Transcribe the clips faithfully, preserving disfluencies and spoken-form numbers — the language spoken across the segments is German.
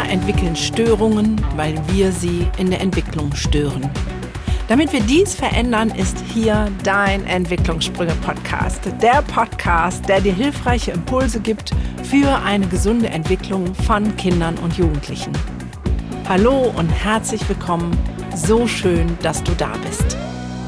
Kinder entwickeln Störungen, weil wir sie in der Entwicklung stören. Damit wir dies verändern, ist hier dein Entwicklungssprünge-Podcast. Der Podcast, der dir hilfreiche Impulse gibt für eine gesunde Entwicklung von Kindern und Jugendlichen. Hallo und herzlich willkommen. So schön, dass du da bist.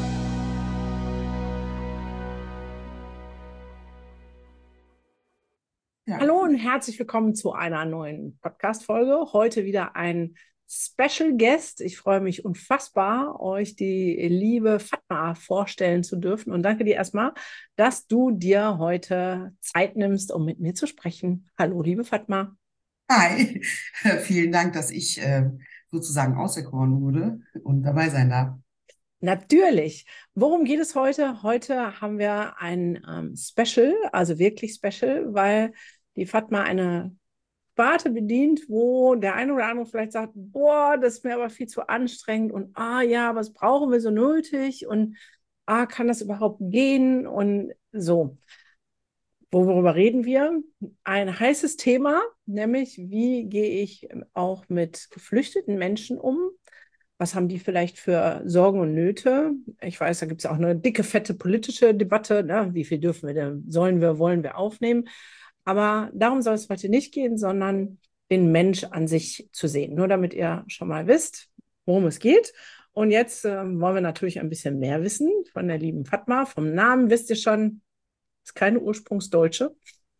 Ja. Hallo und herzlich willkommen zu einer neuen Podcast-Folge. Heute wieder ein Special Guest. Ich freue mich unfassbar, euch die liebe Fatma vorstellen zu dürfen. Und danke dir erstmal, dass du dir heute Zeit nimmst, um mit mir zu sprechen. Hallo, liebe Fatma. Hi, vielen Dank, dass ich äh, sozusagen auserkoren wurde und dabei sein darf. Natürlich. Worum geht es heute? Heute haben wir ein ähm, Special, also wirklich Special, weil die Fatma eine Sparte bedient, wo der eine oder andere vielleicht sagt, boah, das ist mir aber viel zu anstrengend und ah ja, was brauchen wir so nötig und ah, kann das überhaupt gehen und so. Worüber reden wir? Ein heißes Thema, nämlich wie gehe ich auch mit geflüchteten Menschen um? Was haben die vielleicht für Sorgen und Nöte? Ich weiß, da gibt es auch eine dicke, fette politische Debatte. Ne? Wie viel dürfen wir denn, sollen wir, wollen wir aufnehmen? Aber darum soll es heute nicht gehen, sondern den Mensch an sich zu sehen. Nur damit ihr schon mal wisst, worum es geht. Und jetzt äh, wollen wir natürlich ein bisschen mehr wissen von der lieben Fatma. Vom Namen wisst ihr schon, ist keine Ursprungsdeutsche.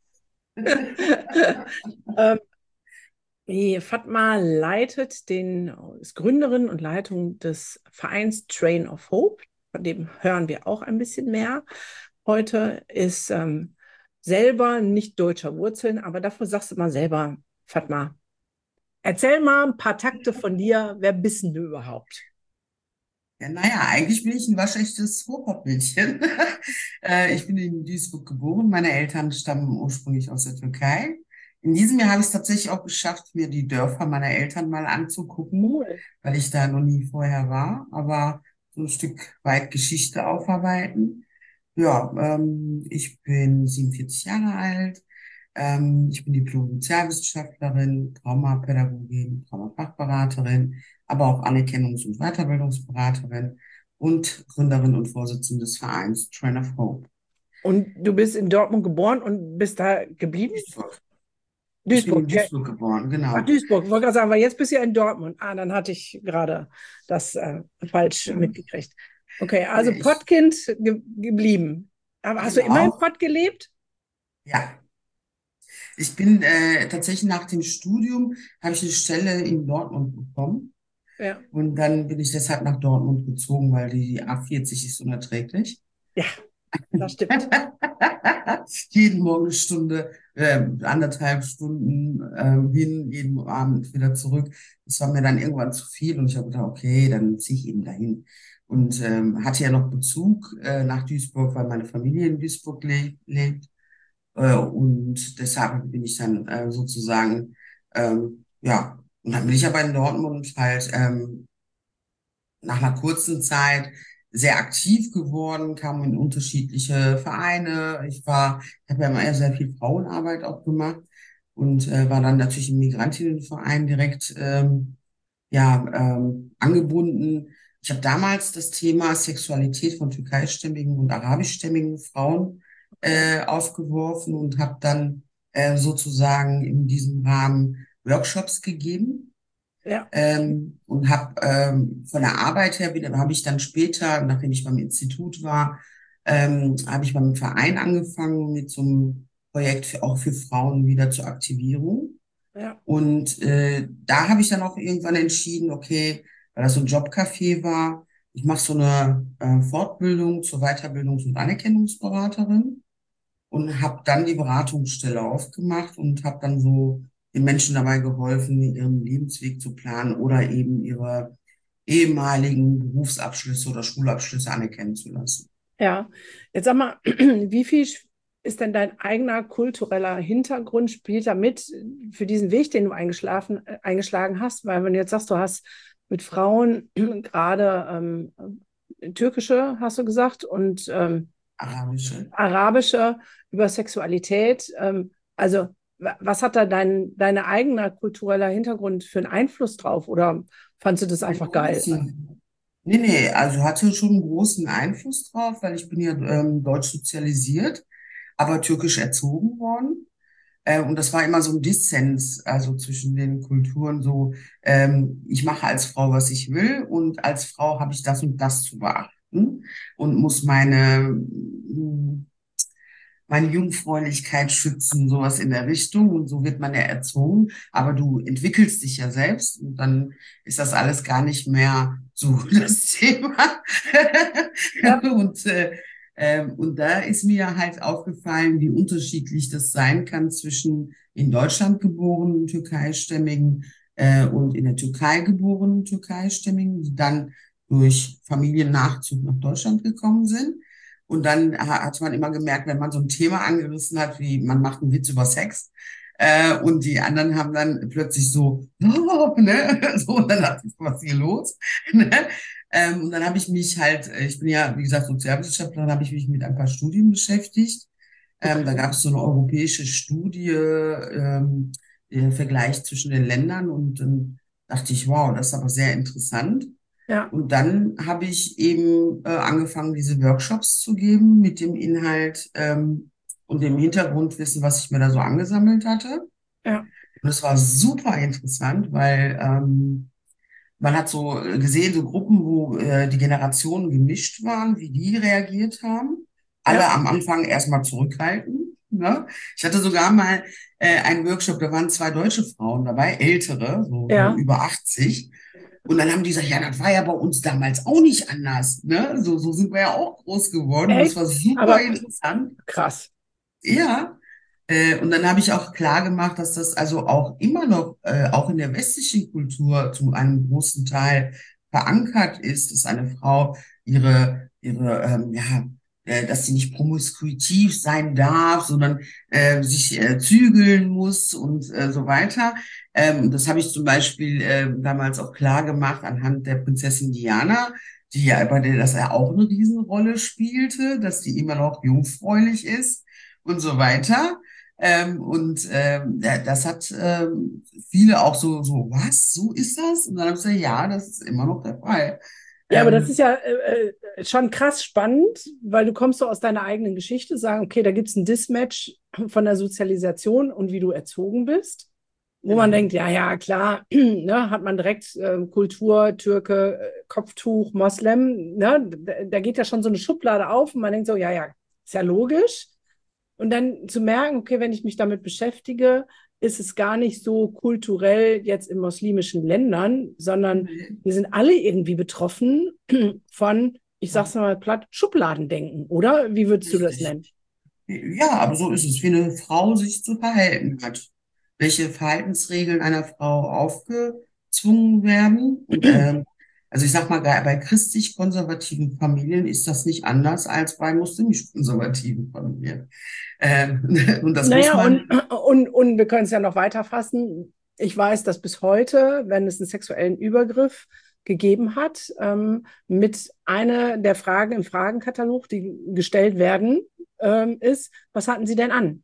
ähm, Die Fatma leitet den, ist Gründerin und Leitung des Vereins Train of Hope. Von dem hören wir auch ein bisschen mehr. Heute ist ähm, selber nicht deutscher Wurzeln, aber dafür sagst du mal selber, Fatma, erzähl mal ein paar Takte von dir. Wer bist denn du überhaupt? Ja, naja, eigentlich bin ich ein waschechtes Ruhrpottmädchen. äh, ich bin in Duisburg geboren. Meine Eltern stammen ursprünglich aus der Türkei. In diesem Jahr habe ich es tatsächlich auch geschafft, mir die Dörfer meiner Eltern mal anzugucken, Cool. weil ich da noch nie vorher war, aber so ein Stück weit Geschichte aufarbeiten. Ja, ähm, ich bin siebenundvierzig Jahre alt. Ähm, ich bin Diplom-Sozialwissenschaftlerin, Traumapädagogin, Traumafachberaterin, aber auch Anerkennungs- und Weiterbildungsberaterin und Gründerin und Vorsitzende des Vereins Train of Hope. Und du bist in Dortmund geboren und bist da geblieben? Duisburg. Ich bin Duisburg, in ja. Duisburg geboren, Ach, genau. Duisburg, ich wollte gerade sagen, weil jetzt bist du ja in Dortmund. Ah, dann hatte ich gerade das äh, falsch Ja, mitgekriegt. Okay, ja, also ich, Pottkind ge geblieben. Aber hast du immer in genau. Pott gelebt? Ja, ich bin äh, tatsächlich nach dem Studium, habe ich eine Stelle in Dortmund bekommen. Ja, Und dann bin ich deshalb nach Dortmund gezogen, weil die A vierzig ist unerträglich. ja, das stimmt. Jeden Morgen eine Stunde, äh, anderthalb Stunden ähm, hin, jeden Abend wieder zurück. Das war mir dann irgendwann zu viel und ich habe gedacht, okay, dann ziehe ich eben dahin. Und ähm, hatte ja noch Bezug äh, nach Duisburg, weil meine Familie in Duisburg le lebt. Äh, und deshalb bin ich dann äh, sozusagen, ähm, ja, und dann bin ich aber in Dortmund halt ähm, nach einer kurzen Zeit sehr aktiv geworden, kam in unterschiedliche Vereine. Ich war, ich habe ja immer sehr viel Frauenarbeit auch gemacht und äh, war dann natürlich im Migrantinnenverein direkt ähm, ja ähm, angebunden. Ich habe damals das Thema Sexualität von türkeistämmigen und arabischstämmigen Frauen Okay. äh, aufgeworfen und habe dann äh, sozusagen in diesem Rahmen Workshops gegeben Ja, ähm, und habe ähm, von der Arbeit her wieder, habe ich dann später, nachdem ich beim Institut war, ähm, habe ich beim Verein angefangen mit so einem Projekt für, auch für Frauen wieder zur Aktivierung. ja, Und äh, da habe ich dann auch irgendwann entschieden, okay, weil das so ein Jobcafé war, ich mache so eine äh, Fortbildung zur Weiterbildungs- und Anerkennungsberaterin und habe dann die Beratungsstelle aufgemacht und habe dann so den Menschen dabei geholfen, ihren Lebensweg zu planen oder eben ihre ehemaligen Berufsabschlüsse oder Schulabschlüsse anerkennen zu lassen. ja. Jetzt sag mal, wie viel ist denn dein eigener kultureller Hintergrund, spielt da mit für diesen Weg, den du eingeschlafen, äh, eingeschlagen hast? Weil wenn du jetzt sagst, du hast mit Frauen gerade ähm, türkische, hast du gesagt, und ähm, Arabische. arabische über Sexualität. Ähm, also wa- was hat da dein, dein eigener kultureller Hintergrund für einen Einfluss drauf? Oder fandst du das Einen einfach geil? großen. Nee, nee, also hatte schon einen großen Einfluss drauf, weil ich bin ja ähm, deutsch sozialisiert, aber türkisch erzogen worden. Äh, und das war immer so ein Dissens, also zwischen den Kulturen, so, ähm, ich mache als Frau, was ich will, und als Frau habe ich das und das zu beachten und muss meine, meine Jungfräulichkeit schützen, sowas in der Richtung. Und so wird man ja erzogen. Aber du entwickelst dich ja selbst und dann ist das alles gar nicht mehr so das Thema. Ja, Und, äh, ähm, und da ist mir halt aufgefallen, wie unterschiedlich das sein kann zwischen in Deutschland geborenen Türkeistämmigen äh, und in der Türkei geborenen Türkeistämmigen, die dann durch Familiennachzug nach Deutschland gekommen sind. Und dann ha- hat man immer gemerkt, wenn man so ein Thema angerissen hat, wie man macht einen Witz über Sex, äh, und die anderen haben dann plötzlich so, oh, ne, so, und dann dachte ich, was ist hier los? Ne? Ähm, und dann habe ich mich halt, äh, ich bin ja, wie gesagt, Sozialwissenschaftlerin, habe ich mich mit ein paar Studien beschäftigt. Ähm, da okay. gab es so eine europäische Studie, ähm, der Vergleich zwischen den Ländern, und dann dachte ich, wow, das ist aber sehr interessant. Ja, Und dann habe ich eben äh, angefangen, diese Workshops zu geben mit dem Inhalt ähm, und dem Hintergrundwissen, was ich mir da so angesammelt hatte. ja, Und es war super interessant, weil ähm, man hat so äh, gesehen, so Gruppen, wo äh, die Generationen gemischt waren, wie die reagiert haben. Alle ja, am Anfang erstmal zurückhalten. Ne? Ich hatte sogar mal äh, einen Workshop, da waren zwei deutsche Frauen dabei, ältere, so, so ja. über achtzig. Und dann haben die gesagt, ja, das war ja bei uns damals auch nicht anders. Ne? So, so sind wir ja auch groß geworden. Und das war Echt? super Aber interessant. krass. Ja. Äh, und dann habe ich auch klar gemacht, dass das also auch immer noch, äh, auch in der westlichen Kultur zu einem großen Teil verankert ist, dass eine Frau ihre, ihre, ähm, ja, äh, dass sie nicht promiskuitiv sein darf, sondern äh, sich äh, zügeln muss und äh, so weiter. Ähm, das habe ich zum Beispiel äh, damals auch klar gemacht anhand der Prinzessin Diana, die ja bei der das ja auch eine Riesenrolle spielte, dass die immer noch jungfräulich ist und so weiter. Ähm, und ähm, ja, das hat ähm, viele auch so, so, was, so ist das? Und dann habe ich gesagt, ja, das ist immer noch der Fall. Ja, aber das ist Ähm, ja äh, äh, schon krass spannend, weil du kommst so aus deiner eigenen Geschichte, sagen, okay, da gibt es ein Dismatch von der Sozialisation und wie du erzogen bist, wo man genau. denkt, ja, ja, klar, ne, hat man direkt äh, Kultur, Türke, äh, Kopftuch, Moslem, ne, da, da geht ja schon so eine Schublade auf und man denkt so, ja, ja, ist ja logisch. Und dann zu merken, okay, wenn ich mich damit beschäftige, ist es gar nicht so kulturell jetzt in muslimischen Ländern, sondern wir sind alle irgendwie betroffen von, ich sag's mal platt, Schubladendenken, oder? Wie würdest du das Richtig. nennen? Ja, aber so ist es, wie eine Frau sich zu verhalten hat. Welche Verhaltensregeln einer Frau aufgezwungen werden. Und ähm, also ich sag mal, bei bei christlich-konservativen Familien ist das nicht anders als bei muslimisch-konservativen Familien. Ähm, und das muss Naja, man, und, und, und wir können es ja noch weiter fassen. Ich weiß, dass bis heute, wenn es einen sexuellen Übergriff gegeben hat, ähm, mit einer der Fragen im Fragenkatalog, die gestellt werden, ähm, ist, was hatten Sie denn an?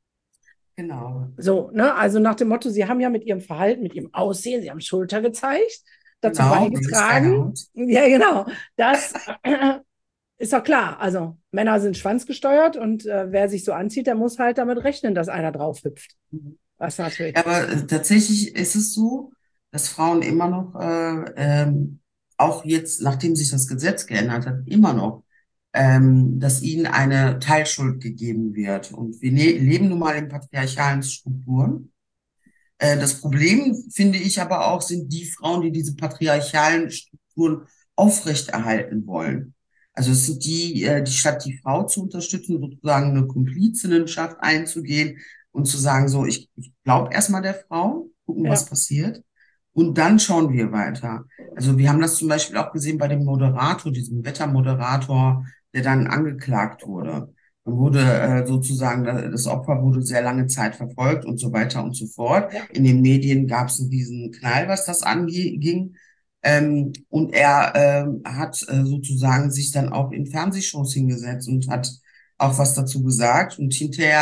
genau, So, ne? Also nach dem Motto, Sie haben ja mit Ihrem Verhalten, mit Ihrem Aussehen, Sie haben Schulter gezeigt, dazu genau, wie ist deine beigetragen. Haut? Ja, genau. Das äh, ist doch klar. Also Männer sind schwanzgesteuert und äh, wer sich so anzieht, der muss halt damit rechnen, dass einer drauf hüpft. Was Ja, natürlich. aber äh, tatsächlich ist es so, dass Frauen immer noch, äh, ähm, auch jetzt, nachdem sich das Gesetz geändert hat, immer noch, ähm, dass ihnen eine Teilschuld gegeben wird. Und wir ne leben nun mal in patriarchalen Strukturen. Äh, das Problem, finde ich aber auch, sind die Frauen, die diese patriarchalen Strukturen aufrechterhalten wollen. Also es sind die, äh, die statt die Frau zu unterstützen, sozusagen eine Komplizinnenschaft einzugehen und zu sagen, so, ich, ich glaube erstmal der Frau, gucken, was Ja, passiert. Und dann schauen wir weiter. Also wir haben das zum Beispiel auch gesehen bei dem Moderator, diesem Wettermoderator, der dann angeklagt wurde. Dann wurde äh, sozusagen, das Opfer wurde sehr lange Zeit verfolgt und so weiter und so fort. ja, In den Medien gab es diesen Knall, was das anging. Ähm, und er ähm, hat äh, sozusagen sich dann auch in Fernsehshows hingesetzt und hat auch was dazu gesagt. Und hinterher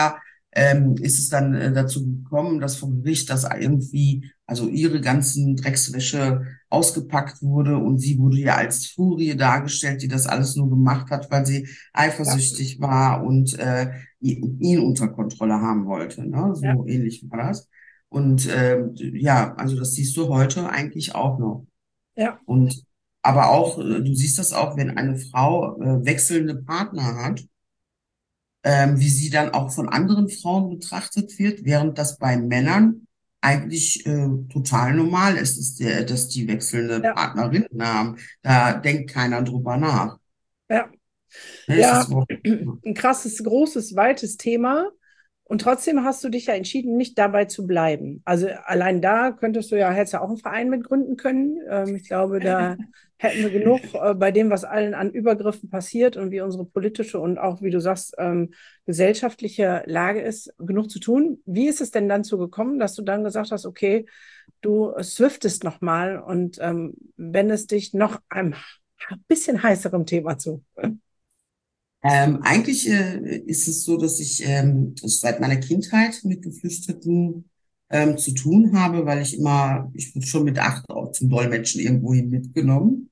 ähm, ist es dann äh, dazu gekommen, dass vom Gericht das irgendwie, also ihre ganzen Dreckswäsche ausgepackt wurde und sie wurde ja als Furie dargestellt, die das alles nur gemacht hat, weil sie Ja, eifersüchtig war und äh, ihn unter Kontrolle haben wollte. Ne? ja, So ähnlich war das. Und ähm, ja, also das siehst du heute eigentlich auch noch. ja, Und aber auch, äh, du siehst das auch, wenn eine Frau äh, wechselnde Partner hat, ähm, wie sie dann auch von anderen Frauen betrachtet wird, während das bei Männern eigentlich äh, total normal ist, dass, der, dass die wechselnde ja, Partnerinnen haben. Da denkt keiner drüber nach. ja. Ne, es ist Ja, überhaupt, ein krasses, großes, weites Thema. Und trotzdem hast du dich ja entschieden, nicht dabei zu bleiben. Also allein da könntest du ja, hättest ja auch einen Verein mitgründen können. Ähm, ich glaube, da hätten wir genug äh, bei dem, was allen an Übergriffen passiert und wie unsere politische und auch, wie du sagst, ähm, gesellschaftliche Lage ist, genug zu tun. Wie ist es denn dann so gekommen, dass du dann gesagt hast, okay, du swiftest nochmal und ähm, wendest dich noch einem bisschen heißerem Thema zu? ähm, eigentlich äh, ist es so, dass ich ähm, seit meiner Kindheit mit Geflüchteten ähm, zu tun habe, weil ich immer, ich wurde schon mit acht auch zum Dolmetschen irgendwohin mitgenommen.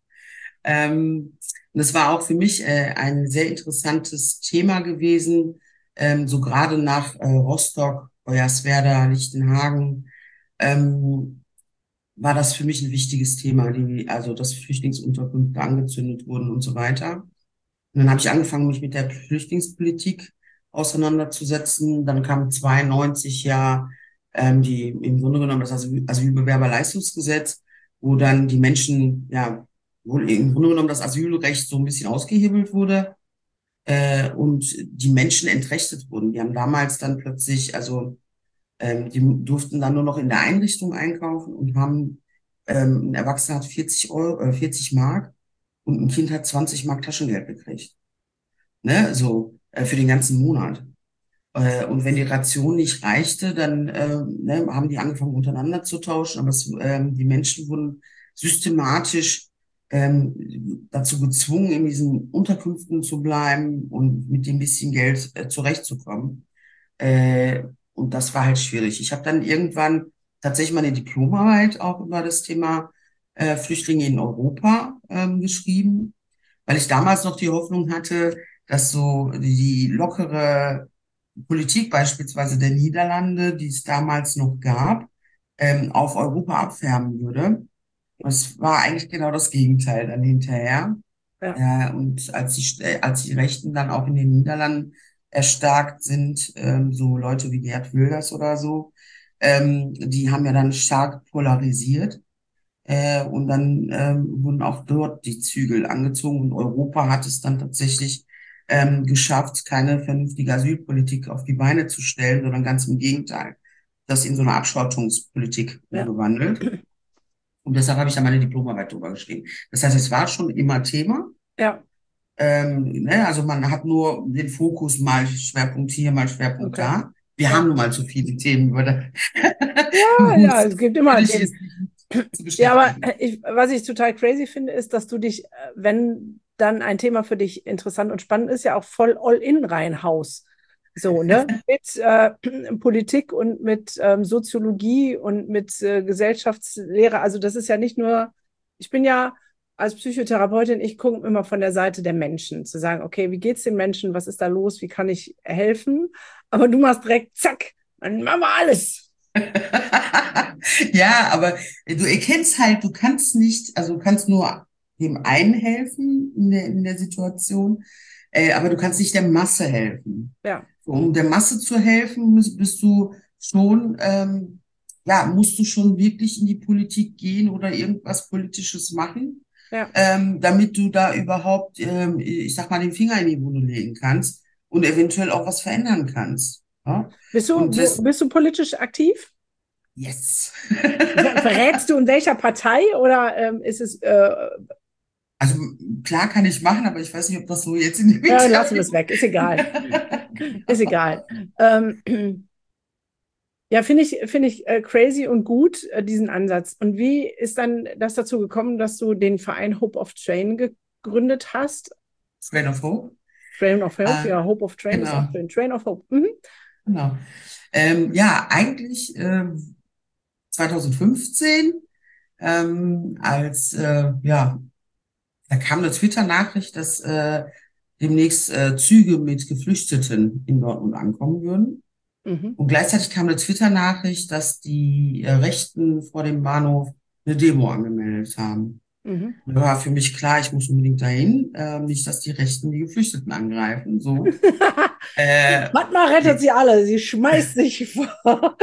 Ähm, und es war auch für mich äh, ein sehr interessantes Thema gewesen, ähm, so gerade nach äh, Rostock, Hoyerswerda, Lichtenhagen, ähm, war das für mich ein wichtiges Thema, die, also dass Flüchtlingsunterkünfte angezündet wurden und so weiter. Und dann habe ich angefangen, mich mit der Flüchtlingspolitik auseinanderzusetzen. Dann kam zweiundneunzig ja ähm, die im Grunde genommen das Asyl Asylbewerberleistungsgesetz, wo dann die Menschen, ja, wo im Grunde genommen das Asylrecht so ein bisschen ausgehebelt wurde äh, und die Menschen entrechtet wurden. Die haben damals dann plötzlich, also ähm, die durften dann nur noch in der Einrichtung einkaufen und haben, ähm, ein Erwachsener hat vierzig Euro, äh, vierzig Mark und ein Kind hat zwanzig Mark Taschengeld gekriegt, ne, so äh, für den ganzen Monat. Äh, und wenn die Ration nicht reichte, dann äh, ne, haben die angefangen untereinander zu tauschen, aber es, ähm, die Menschen wurden systematisch ähm, dazu gezwungen, in diesen Unterkünften zu bleiben und mit dem bisschen Geld äh, zurechtzukommen. Äh, und das war halt schwierig. Ich habe dann irgendwann tatsächlich meine Diplomarbeit auch über das Thema äh, Flüchtlinge in Europa ähm, geschrieben, weil ich damals noch die Hoffnung hatte, dass so die lockere Politik beispielsweise der Niederlande, die es damals noch gab, ähm, auf Europa abfärben würde. Und es war eigentlich genau das Gegenteil dann hinterher. Ja. Äh, und als die, äh, als die Rechten dann auch in den Niederlanden erstarkt sind, ähm, so Leute wie Geert Wilders oder so, ähm, die haben ja dann stark polarisiert. Äh, und dann ähm, wurden auch dort die Zügel angezogen und Europa hat es dann tatsächlich ähm, geschafft, keine vernünftige Asylpolitik auf die Beine zu stellen, sondern ganz im Gegenteil, das in so eine Abschottungspolitik Ja, umgewandelt. Und deshalb habe ich da meine Diplomarbeit drüber geschrieben. Das heißt, es war schon immer Thema. ja, Ähm, ne? Also man hat nur den Fokus mal Schwerpunkt hier, mal Schwerpunkt okay. da. Wir haben Ja. nun mal zu viele Themen, über, da, Ja, ja, es gibt immer würde ich Themen. jetzt nicht zu Ja, aber beschäftigen. ich, was ich total crazy finde, ist, dass du dich, äh, wenn dann ein Thema für dich interessant und spannend ist, ja auch voll all in reinhaust. So, ne? Mit äh, Politik und mit ähm, Soziologie und mit äh, Gesellschaftslehre. Also das ist ja nicht nur, ich bin ja als Psychotherapeutin, ich gucke immer von der Seite der Menschen, zu sagen, okay, wie geht's den Menschen, was ist da los, wie kann ich helfen? Aber du machst direkt, zack, dann machen wir alles. Ja, aber du erkennst halt, du kannst nicht, also du kannst nur dem einen helfen in der, in der Situation, äh, aber du kannst nicht der Masse helfen. Ja, So, um der Masse zu helfen, bist, bist du schon, ähm, ja, musst du schon wirklich in die Politik gehen oder irgendwas Politisches machen, ja. ähm, damit du da überhaupt, ähm, ich sag mal, den Finger in die Wunde legen kannst und eventuell auch was verändern kannst. Ja? Bist du, Und wo, das, bist du politisch aktiv? yes. Ver- Verrätst du in welcher Partei oder ähm, ist es, äh, Also klar kann ich machen, aber ich weiß nicht, ob das so jetzt in dem ja, lassen wir Interview. es weg, ist egal. Ist egal. Ähm, ja, finde ich, finde ich äh, crazy und gut, äh, diesen Ansatz. Und wie ist dann das dazu gekommen, dass du den Verein Hope of Train gegründet hast? Train of Hope. Train of Hope, Äh, ja, Hope of Train ist auch genau. schön. Train of Hope. Mhm. Genau. Ähm, ja, eigentlich ähm, zwanzig fünfzehn, ähm, als äh, ja, da kam eine Twitter-Nachricht, dass äh, demnächst äh, Züge mit Geflüchteten in Dortmund ankommen würden. Mhm. Und gleichzeitig kam eine Twitter-Nachricht, dass die äh, Rechten vor dem Bahnhof eine Demo angemeldet haben. Mhm. Da war für mich klar, ich muss unbedingt dahin, äh, nicht, dass die Rechten die Geflüchteten angreifen. So. Äh, Fatma rettet sie alle, sie schmeißt sich vor.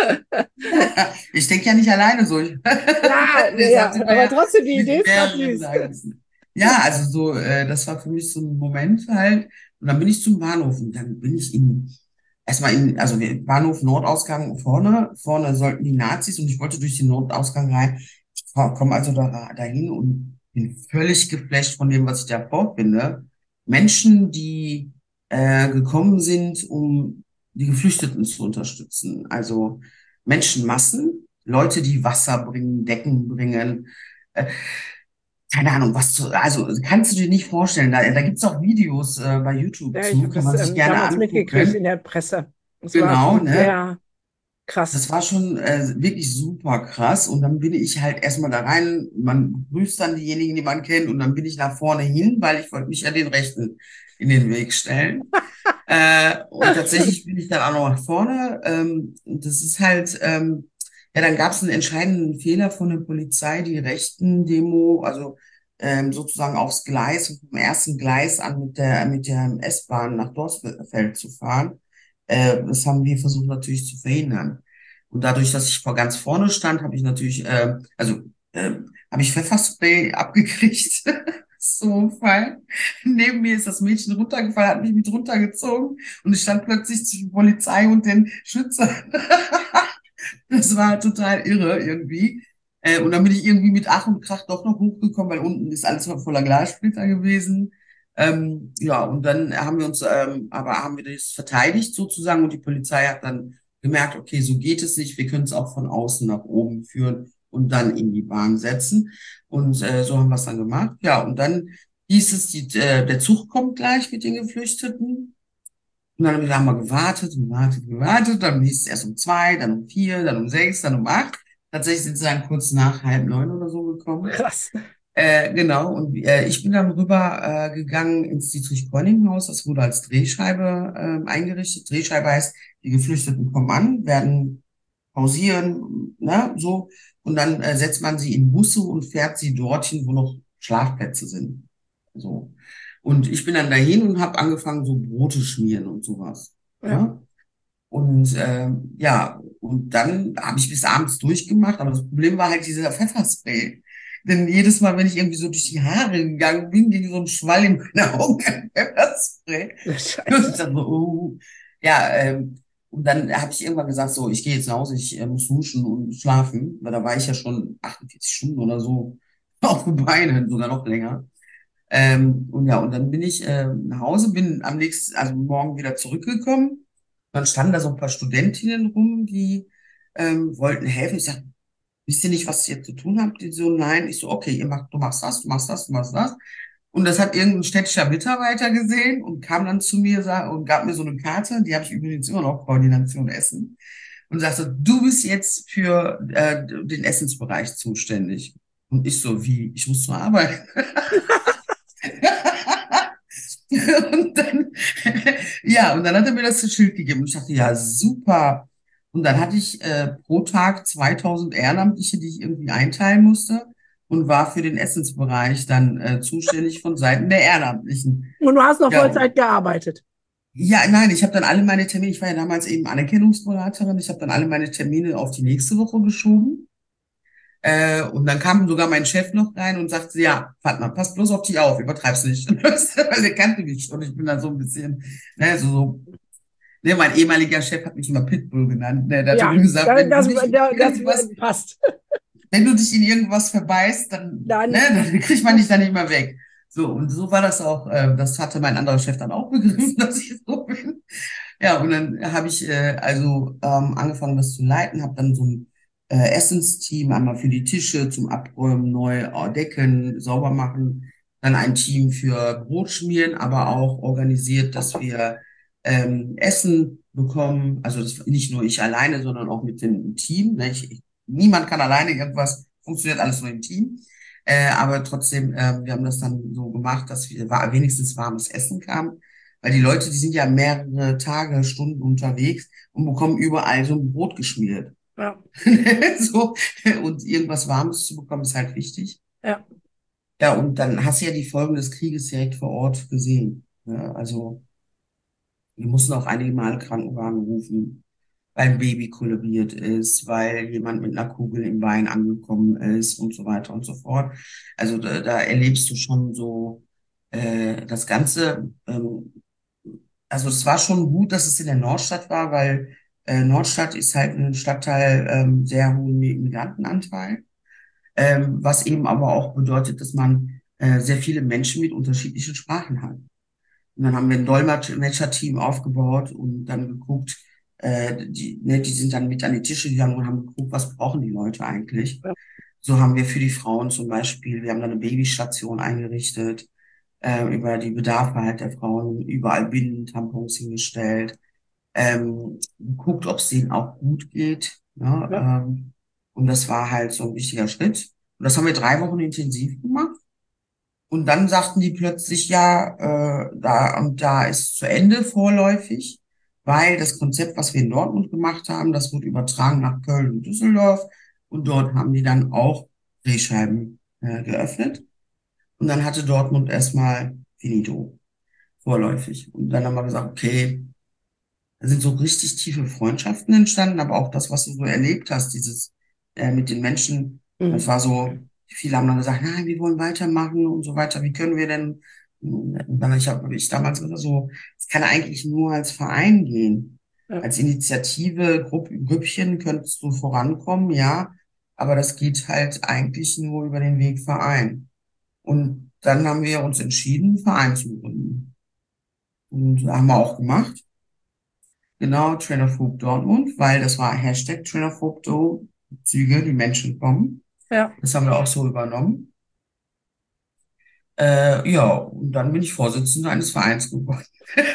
ich denke ja nicht alleine so. Ich, Ja, deshalb ja, sind wir aber ja trotzdem, die Idee mit ist gerade mehreren süß. da gewesen. Ja, also so, äh, das war für mich so ein Moment halt. Und dann bin ich zum Bahnhof und dann bin ich in, erstmal in, also wir- Bahnhof Nordausgang vorne, vorne sollten die Nazis und ich wollte durch den Nordausgang rein. Ich komme also da, dahin und bin völlig geflasht von dem, was ich da vorfinde. Menschen, die äh, gekommen sind, um die Geflüchteten zu unterstützen. Also Menschenmassen, Leute, die Wasser bringen, Decken bringen, äh, keine Ahnung, was zu, also kannst du dir nicht vorstellen. Da, da gibt's auch Videos äh, bei YouTube Ja, ich zu, habe kann das man sich ähm, gerne damals mitgekriegt in angucken. der Presse. Es war Genau, schon ne? sehr krass. Das war schon äh, wirklich super krass. Und dann bin ich halt erstmal da rein. Man grüßt dann diejenigen, die man kennt. Und dann bin ich nach vorne hin, weil ich wollte mich ja den Rechten in den Weg stellen. Äh, und tatsächlich bin ich dann auch noch nach vorne. Ähm, und das ist halt, ähm, ja, dann gab es einen entscheidenden Fehler von der Polizei, die rechten Demo, also ähm, sozusagen aufs Gleis, vom ersten Gleis an mit der, mit der S-Bahn nach Dorsfeld zu fahren. Äh, das haben wir versucht natürlich zu verhindern. Und dadurch, dass ich vor ganz vorne stand, habe ich natürlich, äh, also äh, habe ich Pfefferspray abgekriegt. So Fall. Neben mir ist das Mädchen runtergefallen, hat mich mit runtergezogen und ich stand plötzlich zwischen Polizei und den Schützern. Das war total irre irgendwie. Äh, und dann bin ich irgendwie mit Ach und Krach doch noch hochgekommen, weil unten ist alles mal voller Glassplitter gewesen. Ähm, ja, und dann haben wir uns, ähm, aber haben wir das verteidigt sozusagen und die Polizei hat dann gemerkt, okay, so geht es nicht, wir können es auch von außen nach oben führen und dann in die Bahn setzen. Und äh, so haben wir es dann gemacht. Ja, und dann hieß es, die, äh, der Zug kommt gleich mit den Geflüchteten. Und dann haben wir da mal gewartet und gewartet, gewartet. Dann hieß es erst um zwei, dann um vier, dann um sechs, dann um acht. Tatsächlich sind sie dann kurz nach halb neun oder so gekommen. Krass. Äh, genau, und äh, ich bin dann rüber äh, gegangen ins Dietrich-Bonning-Haus. Das wurde als Drehscheibe ähm, eingerichtet. Drehscheibe heißt, die Geflüchteten kommen an, werden pausieren, ne, so. Und dann äh, setzt man sie in Busse und fährt sie dorthin, wo noch Schlafplätze sind. So. Und ich bin dann dahin und habe angefangen, so Brote schmieren und sowas. Ja. Ne? Und ähm, ja, und dann habe ich bis abends durchgemacht, aber das Problem war halt dieser Pfefferspray. Denn jedes Mal, wenn ich irgendwie so durch die Haare gegangen bin, ging so ein Schwall in meine Augen an Pfefferspray. Und ich Scheiße. dachte so, oh. Ja, ähm, und dann habe ich irgendwann gesagt, so, ich gehe jetzt nach Hause, ich äh, muss duschen und schlafen, weil da war ich ja schon achtundvierzig Stunden oder so auf den Beinen, sogar noch länger. Ähm, und ja, und dann bin ich äh, nach Hause, bin am nächsten, also morgen wieder zurückgekommen. Dann standen da so ein paar Studentinnen rum, die ähm, wollten helfen. Ich sag, wisst ihr nicht, was ihr zu tun habt? Die so, nein. Ich so, okay, ihr macht, du machst das, du machst das, du machst das. Und das hat irgendein städtischer Mitarbeiter gesehen und kam dann zu mir sa- und gab mir so eine Karte, die habe ich übrigens immer noch, Koordination Essen, und sagte, du bist jetzt für äh, den Essensbereich zuständig. Und ich so, wie, ich muss zur Arbeit. Und dann, ja, und dann hat er mir das Schild gegeben und ich dachte, ja, super. Und dann hatte ich äh, pro Tag zweitausend Ehrenamtliche, die ich irgendwie einteilen musste und war für den Essensbereich dann äh, zuständig von Seiten der Ehrenamtlichen. Und du hast noch Ja, und, Vollzeit gearbeitet. ja, nein, ich habe dann alle meine Termine, ich war ja damals eben Anerkennungsberaterin, ich habe dann alle meine Termine auf die nächste Woche geschoben. Äh, und dann kam sogar mein Chef noch rein und sagte, ja, Fatma, pass bloß auf dich auf, übertreib's nicht. Weil er kannte mich schon. Ich bin da so ein bisschen, ne, so, so, ne, mein ehemaliger Chef hat mich immer Pitbull genannt. Ne, der hat Ja, immer gesagt, das, wenn du das, dich in das irgendwas, passt. wenn du dich in irgendwas verbeißt, dann, ne, Dann, dann kriegt man dich dann nicht mehr weg. So, und so war das auch, äh, das hatte mein anderer Chef dann auch begriffen, dass ich so bin. Ja, und dann habe ich äh, also ähm, angefangen, das zu leiten, habe dann so ein äh, Essensteam, einmal für die Tische zum Abräumen, neu äh, decken, sauber machen, dann ein Team für Brotschmieren, aber auch organisiert, dass wir ähm, Essen bekommen. Also das nicht nur ich alleine, sondern auch mit dem Team. Ne? Ich, ich, niemand kann alleine irgendwas, funktioniert alles nur im Team. Äh, aber trotzdem, äh, wir haben das dann so gemacht, dass wir wa- wenigstens warmes Essen kam. Weil die Leute, die sind ja mehrere Tage, Stunden unterwegs und bekommen überall so ein Brot geschmiert. Ja, So, und irgendwas Warmes zu bekommen, ist halt wichtig. ja, Ja, und dann hast du ja die Folgen des Krieges direkt vor Ort gesehen. Ja, also wir mussten auch einige Male Krankenwagen rufen, weil ein Baby kollabiert ist, weil jemand mit einer Kugel im Bein angekommen ist und so weiter und so fort. Also da, da erlebst du schon so äh, das Ganze. Ähm, also es war schon gut, dass es in der Nordstadt war, weil äh, Nordstadt ist halt ein Stadtteil ähm, sehr hohen Migrantenanteil, ähm, was eben aber auch bedeutet, dass man äh, sehr viele Menschen mit unterschiedlichen Sprachen hat. Und dann haben wir ein Dolmetscher-Team aufgebaut und dann geguckt, äh, die, ne, die sind dann mit an die Tische gegangen und haben geguckt, was brauchen die Leute eigentlich. ja, So haben wir für die Frauen zum Beispiel, wir haben dann eine Babystation eingerichtet, äh, über die Bedarfe halt der Frauen, überall Binden, Tampons hingestellt, ähm, geguckt, ob es denen auch gut geht. Ne? ja, Ähm, und das war halt so ein wichtiger Schritt. Und das haben wir drei Wochen intensiv gemacht. Und dann sagten die plötzlich, ja, äh, da und da ist zu Ende vorläufig, weil das Konzept, was wir in Dortmund gemacht haben, das wurde übertragen nach Köln und Düsseldorf. Und dort haben die dann auch Drehscheiben äh, geöffnet. Und dann hatte Dortmund erstmal finito, vorläufig. Und dann haben wir gesagt, okay, da sind so richtig tiefe Freundschaften entstanden, aber auch das, was du so erlebt hast, dieses äh, mit den Menschen, das mhm. war so, viele haben dann gesagt, nein, wir wollen weitermachen und so weiter, wie können wir denn? Und dann ich habe ich damals gesagt, so, es kann eigentlich nur als Verein gehen. Ja, Als Initiative, Grupp, Grüppchen könntest du vorankommen, ja, aber das geht halt eigentlich nur über den Weg Verein. Und dann haben wir uns entschieden, einen Verein zu gründen. Und haben wir auch gemacht. Genau, Trailerphobe Dortmund, weil das war Hashtag Trailerphobe Züge, die Menschen kommen. ja. Das haben wir auch so übernommen. Äh, ja, und dann bin ich Vorsitzender eines Vereins geworden.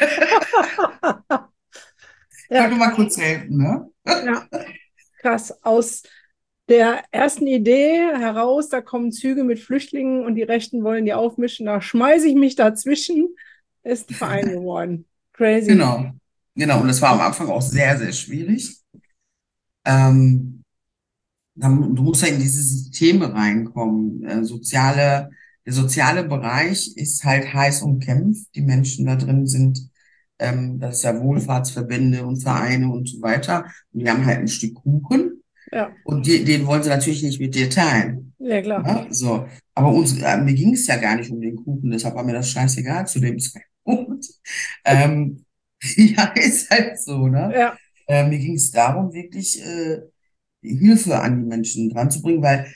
Ich Ja, wollte mal krass. kurz helfen, ne? Ja, krass. Aus der ersten Idee heraus, da kommen Züge mit Flüchtlingen und die Rechten wollen die aufmischen, da schmeiße ich mich dazwischen, ist ein Verein geworden. Crazy. Genau. Genau, und das war am Anfang auch sehr, sehr schwierig. Ähm, dann, du musst ja in diese Systeme reinkommen. Äh, soziale, der soziale Bereich ist halt heiß umkämpft. Die Menschen da drin sind, ähm, das ist ja Wohlfahrtsverbände und Vereine und so weiter. Und die haben halt ein Stück Kuchen Ja, und die, den wollen sie natürlich nicht mit dir teilen. ja klar. Ne? So. Aber uns, äh, mir ging es ja gar nicht um den Kuchen, deshalb war mir das scheißegal zu dem Zeitpunkt. Ähm, ja, ist halt so, ne? Ja, Äh, mir ging es darum, wirklich äh, Hilfe an die Menschen dran zu bringen, weil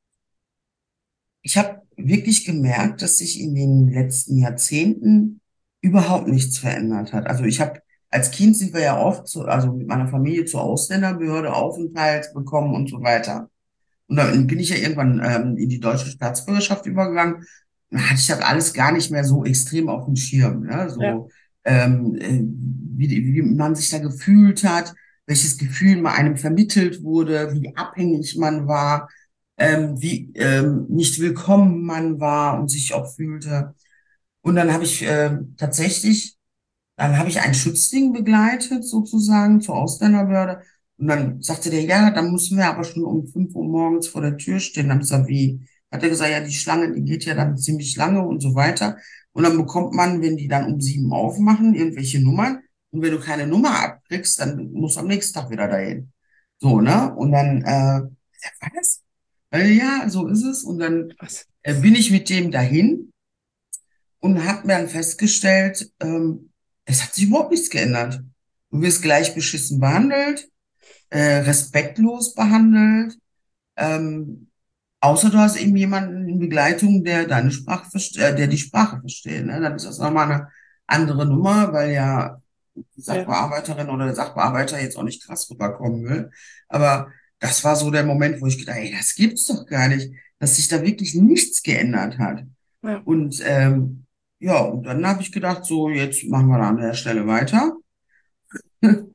ich habe wirklich gemerkt, dass sich in den letzten Jahrzehnten überhaupt nichts verändert hat. Also ich habe als Kind sind wir ja oft so, also mit meiner Familie zur Ausländerbehörde Aufenthalt bekommen und so weiter. Und dann bin ich ja irgendwann ähm, in die deutsche Staatsbürgerschaft übergegangen. Da hatte ich das alles gar nicht mehr so extrem auf dem Schirm. Ne? ja, So ähm, äh, wie, wie man sich da gefühlt hat, welches Gefühl man einem vermittelt wurde, wie abhängig man war, ähm, wie ähm, nicht willkommen man war und sich auch fühlte. Und dann habe ich ähm, tatsächlich dann habe ich einen Schützling begleitet, sozusagen, zur Ausländerbehörde. Und dann sagte der, ja, dann müssen wir aber schon um fünf Uhr morgens vor der Tür stehen. Dann hab ich gesagt, wie? Hat er gesagt, ja, die Schlange, die geht ja dann ziemlich lange und so weiter. Und dann bekommt man, wenn die dann um sieben aufmachen, irgendwelche Nummern. Und wenn du keine Nummer abkriegst, dann musst du am nächsten Tag wieder dahin. So, ne? Und dann, äh, was? Äh, ja, so ist es. Und dann krass. äh, bin ich mit dem dahin und habe mir dann festgestellt, ähm, es hat sich überhaupt nichts geändert. Du wirst gleich beschissen behandelt, äh, respektlos behandelt, ähm, außer du hast eben jemanden in Begleitung, der deine Sprache versteht, äh, der die Sprache versteht. Ne? Dann ist das nochmal eine andere Nummer, weil ja die Ja, Sachbearbeiterin oder der Sachbearbeiter jetzt auch nicht krass rüberkommen will. Aber das war so der Moment, wo ich gedacht, ey, das gibt's doch gar nicht, dass sich da wirklich nichts geändert hat. ja, Und ähm, ja, und dann habe ich gedacht, so, jetzt machen wir da an der Stelle weiter.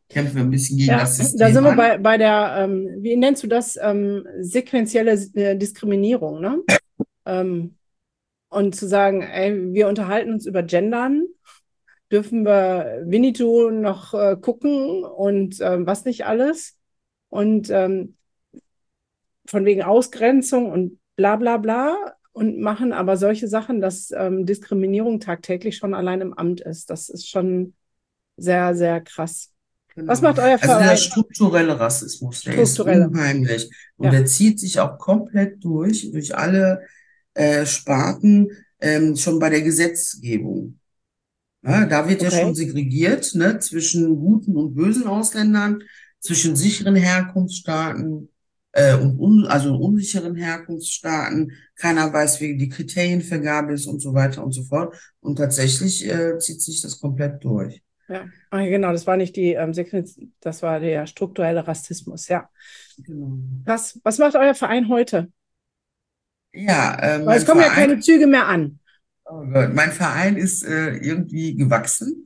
kämpfen wir ein bisschen gegen Ja, das da System sind wir an. bei, bei der, ähm, wie nennst du das, ähm, sequentielle äh, Diskriminierung, ne? Ähm, und zu sagen, ey, wir unterhalten uns über Gendern, dürfen wir Winnetou noch äh, gucken und ähm, was nicht alles. Und ähm, von wegen Ausgrenzung und bla bla bla und machen aber solche Sachen, dass ähm, Diskriminierung tagtäglich schon allein im Amt ist. Das ist schon sehr, sehr krass. Was Genau. macht euer Also der Verein? strukturelle Rassismus, der ist Strukturelle. unheimlich und Ja, der zieht sich auch komplett durch, durch alle äh, Sparten, ähm, schon bei der Gesetzgebung. Ja, da wird ja schon okay. segregiert, ne, zwischen guten und bösen Ausländern, zwischen sicheren Herkunftsstaaten äh, und un also unsicheren Herkunftsstaaten. Keiner weiß, wie die Kriterienvergabe ist und so weiter und so fort. Und tatsächlich äh, zieht sich das komplett durch. Ja, ah, genau, das war nicht die ähm, Sequenz, das war der strukturelle Rassismus. Ja. Genau. Was, was macht euer Verein heute? Ja, äh, Weil es mein kommen ja keine Verein, Züge mehr an. oh Gott, mein Verein ist äh, irgendwie gewachsen.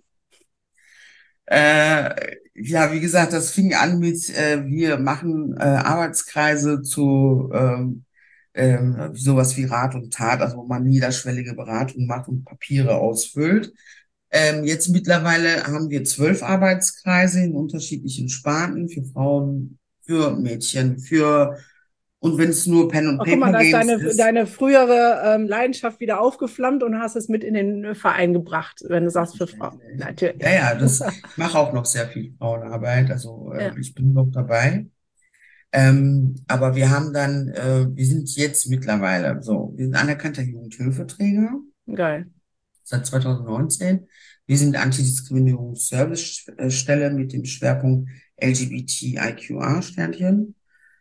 Äh, ja, wie gesagt, das fing an mit, äh, wir machen äh, Arbeitskreise zu ähm, ähm, sowas wie Rat und Tat, also wo man niederschwellige Beratung macht und Papiere ausfüllt. Ähm, jetzt mittlerweile haben wir zwölf Arbeitskreise in unterschiedlichen Sparten für Frauen, für Mädchen, für, und wenn es nur Pen and Ach, guck mal, Paper da ist Games deine, ist. deine frühere ähm, Leidenschaft wieder aufgeflammt und hast es mit in den Verein gebracht, wenn du sagst für Frauen. Ja, Natürlich. ja, das, ich mache auch noch sehr viel Frauenarbeit, also äh, Ja, ich bin noch dabei. Ähm, aber wir haben dann, äh, wir sind jetzt mittlerweile so, wir sind anerkannter Jugendhilfeträger geil. seit zwanzig neunzehn. Wir sind Antidiskriminierungsservicestelle mit dem Schwerpunkt L G B T I Q A-Sternchen.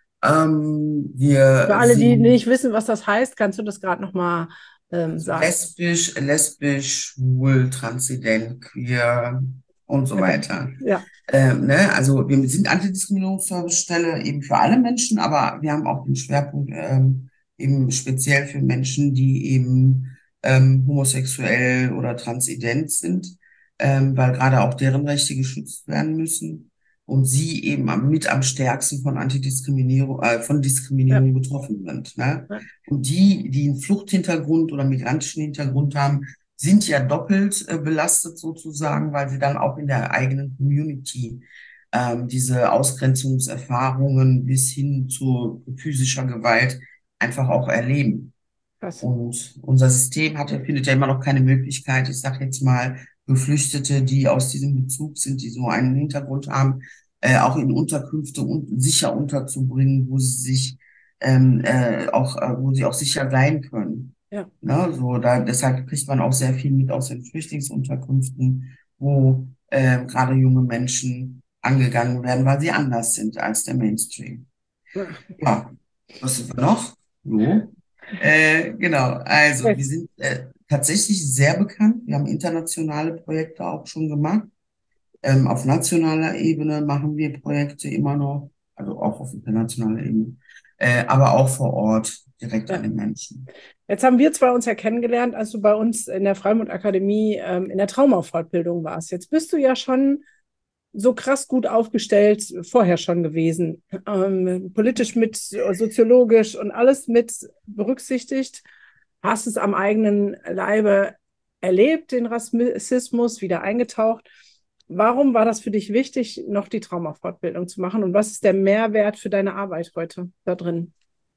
Ähm, Für wir alle, die sind nicht wissen, was das heißt, kannst du das gerade nochmal ähm, also sagen. lesbisch, lesbisch, schwul, transident, queer und so Okay. weiter. Ja, Ähm, ne? Also wir sind Antidiskriminierungsservicestelle eben für alle Menschen, aber wir haben auch den Schwerpunkt ähm, eben speziell für Menschen, die eben ähm, homosexuell oder transident sind, ähm, weil gerade auch deren Rechte geschützt werden müssen und sie eben am, mit am stärksten von Antidiskriminierung, äh, von ja, Diskriminierung betroffen sind. Ne? ja, Und die, die einen Fluchthintergrund oder migrantischen Hintergrund haben, sind ja doppelt äh, belastet sozusagen, weil sie dann auch in der eigenen Community ähm, diese Ausgrenzungserfahrungen bis hin zu physischer Gewalt einfach auch erleben. krass. Und unser System hat ja, findet ja immer noch keine Möglichkeit, ich sage jetzt mal, Geflüchtete, die aus diesem Bezug sind, die so einen Hintergrund haben, äh, auch in Unterkünfte und sicher unterzubringen, wo sie sich ähm, äh, auch, äh, wo sie auch sicher sein können. Ja, Ne, so, da, deshalb kriegt man auch sehr viel mit aus den Flüchtlingsunterkünften, wo ähm, gerade junge Menschen angegangen werden, weil sie anders sind als der Mainstream. ja. Ja, was sind wir noch? Jo. Äh, genau, also wir sind äh, tatsächlich sehr bekannt. Wir haben internationale Projekte auch schon gemacht. Ähm, auf nationaler Ebene machen wir Projekte immer noch, also auch auf internationaler Ebene, äh, aber auch vor Ort, direkt an Ja. den Menschen. Jetzt haben wir zwei uns ja kennengelernt, als du bei uns in der Freimut Akademie ähm, in der Traumafortbildung warst. Jetzt bist du ja schon so krass gut aufgestellt vorher schon gewesen. Ähm, politisch mit, soziologisch und alles mit berücksichtigt. Hast es am eigenen Leibe erlebt, den Rassismus, wieder eingetaucht. Warum war das für dich wichtig, noch die Traumafortbildung zu machen? Und was ist der Mehrwert für deine Arbeit heute da drin?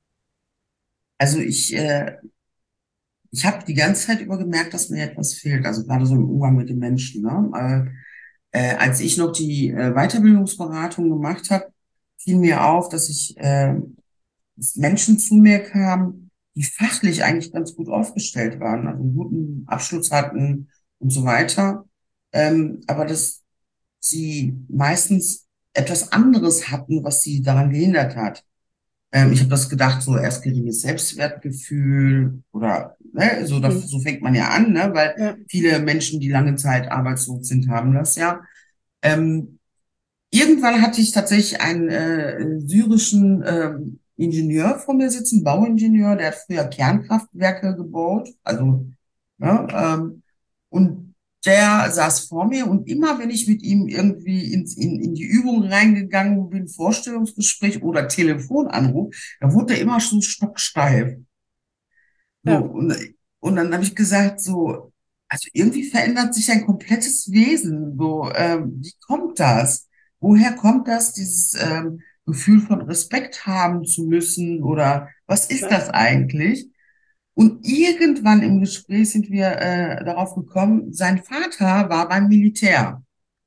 Also ich, äh, ich habe die ganze Zeit über gemerkt, dass mir etwas fehlt, also gerade so im Umgang mit den Menschen. Ne? Äh, äh, als ich noch die äh, Weiterbildungsberatung gemacht habe, fiel mir auf, dass ich äh, dass Menschen zu mir kamen, die fachlich eigentlich ganz gut aufgestellt waren, also einen guten Abschluss hatten und so weiter, ähm, aber dass sie meistens etwas anderes hatten, was sie daran gehindert hat. Ähm, ich habe das gedacht, so erst geringes Selbstwertgefühl oder ne, so, das, Mhm. so fängt man ja an, ne, weil Ja, viele Menschen, die lange Zeit arbeitslos sind, haben das ja. Ähm, Irgendwann hatte ich tatsächlich einen äh, syrischen ähm, Ingenieur vor mir sitzen, Bauingenieur, der hat früher Kernkraftwerke gebaut, also ne, ähm, und der saß vor mir und immer, wenn ich mit ihm irgendwie ins, in, in die Übung reingegangen bin, Vorstellungsgespräch oder Telefonanruf, da wurde er immer schon stocksteif. So, Ja, und, und dann habe ich gesagt, so, also irgendwie verändert sich ein komplettes Wesen. So, ähm, wie kommt das? Woher kommt das, dieses ähm, Gefühl von Respekt haben zu müssen? Oder was ist ja, das eigentlich? Und irgendwann im Gespräch sind wir äh, darauf gekommen, sein Vater war beim Militär.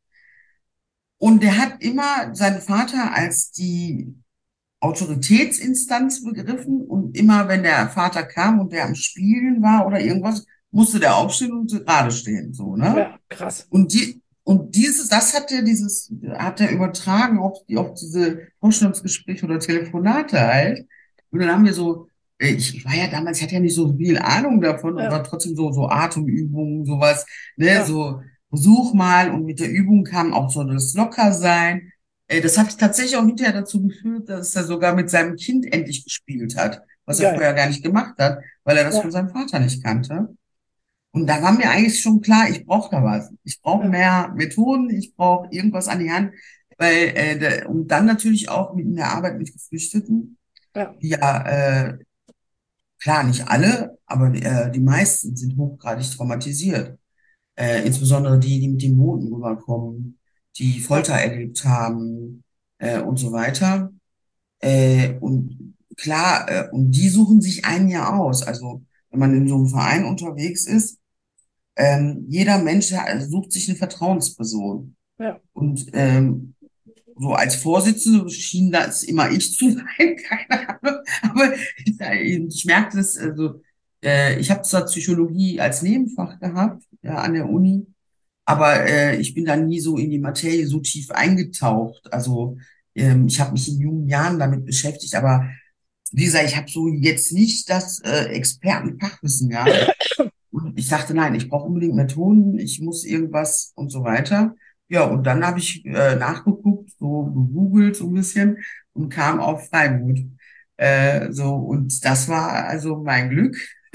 Und der hat immer seinen Vater als die Autoritätsinstanz begriffen. Und immer wenn der Vater kam und der am Spielen war oder irgendwas, musste der aufstehen und gerade stehen, so, ne? ja, krass. Und die, und dieses, das hat er dieses, hat er übertragen auf, die, auf diese Vorstellungsgespräche oder Telefonate halt. Und dann haben wir so, äh, ich, ich war ja damals, ich hatte ja nicht so viel Ahnung davon, Ja, aber trotzdem so, so Atemübungen, sowas, ne, ja, so, versuch mal. Und mit der Übung kam auch so das Lockersein. Äh, Das hat tatsächlich auch hinterher dazu geführt, dass er sogar mit seinem Kind endlich gespielt hat, was er geil. vorher gar nicht gemacht hat, weil er das von Ja, seinem Vater nicht kannte. Und da war mir eigentlich schon klar, ich brauche da was. Ich brauche ja, mehr Methoden, ich brauche irgendwas an die Hand, weil äh, da, und dann natürlich auch mit in der Arbeit mit Geflüchteten, ja, die ja äh, klar nicht alle, aber äh, die meisten sind hochgradig traumatisiert. Äh, insbesondere die, die mit den Booten rüberkommen, die ja, Folter erlebt haben äh, und so weiter. Äh, und klar, äh, und die suchen sich einen ja aus. Also wenn man in so einem Verein unterwegs ist, ähm, jeder Mensch ha- sucht sich eine Vertrauensperson. ja, Und ähm, so als Vorsitzende schien das immer ich zu sein, keine Ahnung. Aber ich, ich merkte das, also äh, ich habe zwar Psychologie als Nebenfach gehabt, ja, an der Uni, aber äh, ich bin da nie so in die Materie so tief eingetaucht. Also ähm, ich habe mich in jungen Jahren damit beschäftigt, aber wie gesagt, ich habe so jetzt nicht das äh, Expertenfachwissen gehabt. Und ich dachte, nein, ich brauche unbedingt Methoden, ich muss irgendwas und so weiter. Ja, und dann habe ich äh, nachgeguckt, so gegoogelt so ein bisschen und kam auf Freiburg. Äh, so, und das war also mein Glück,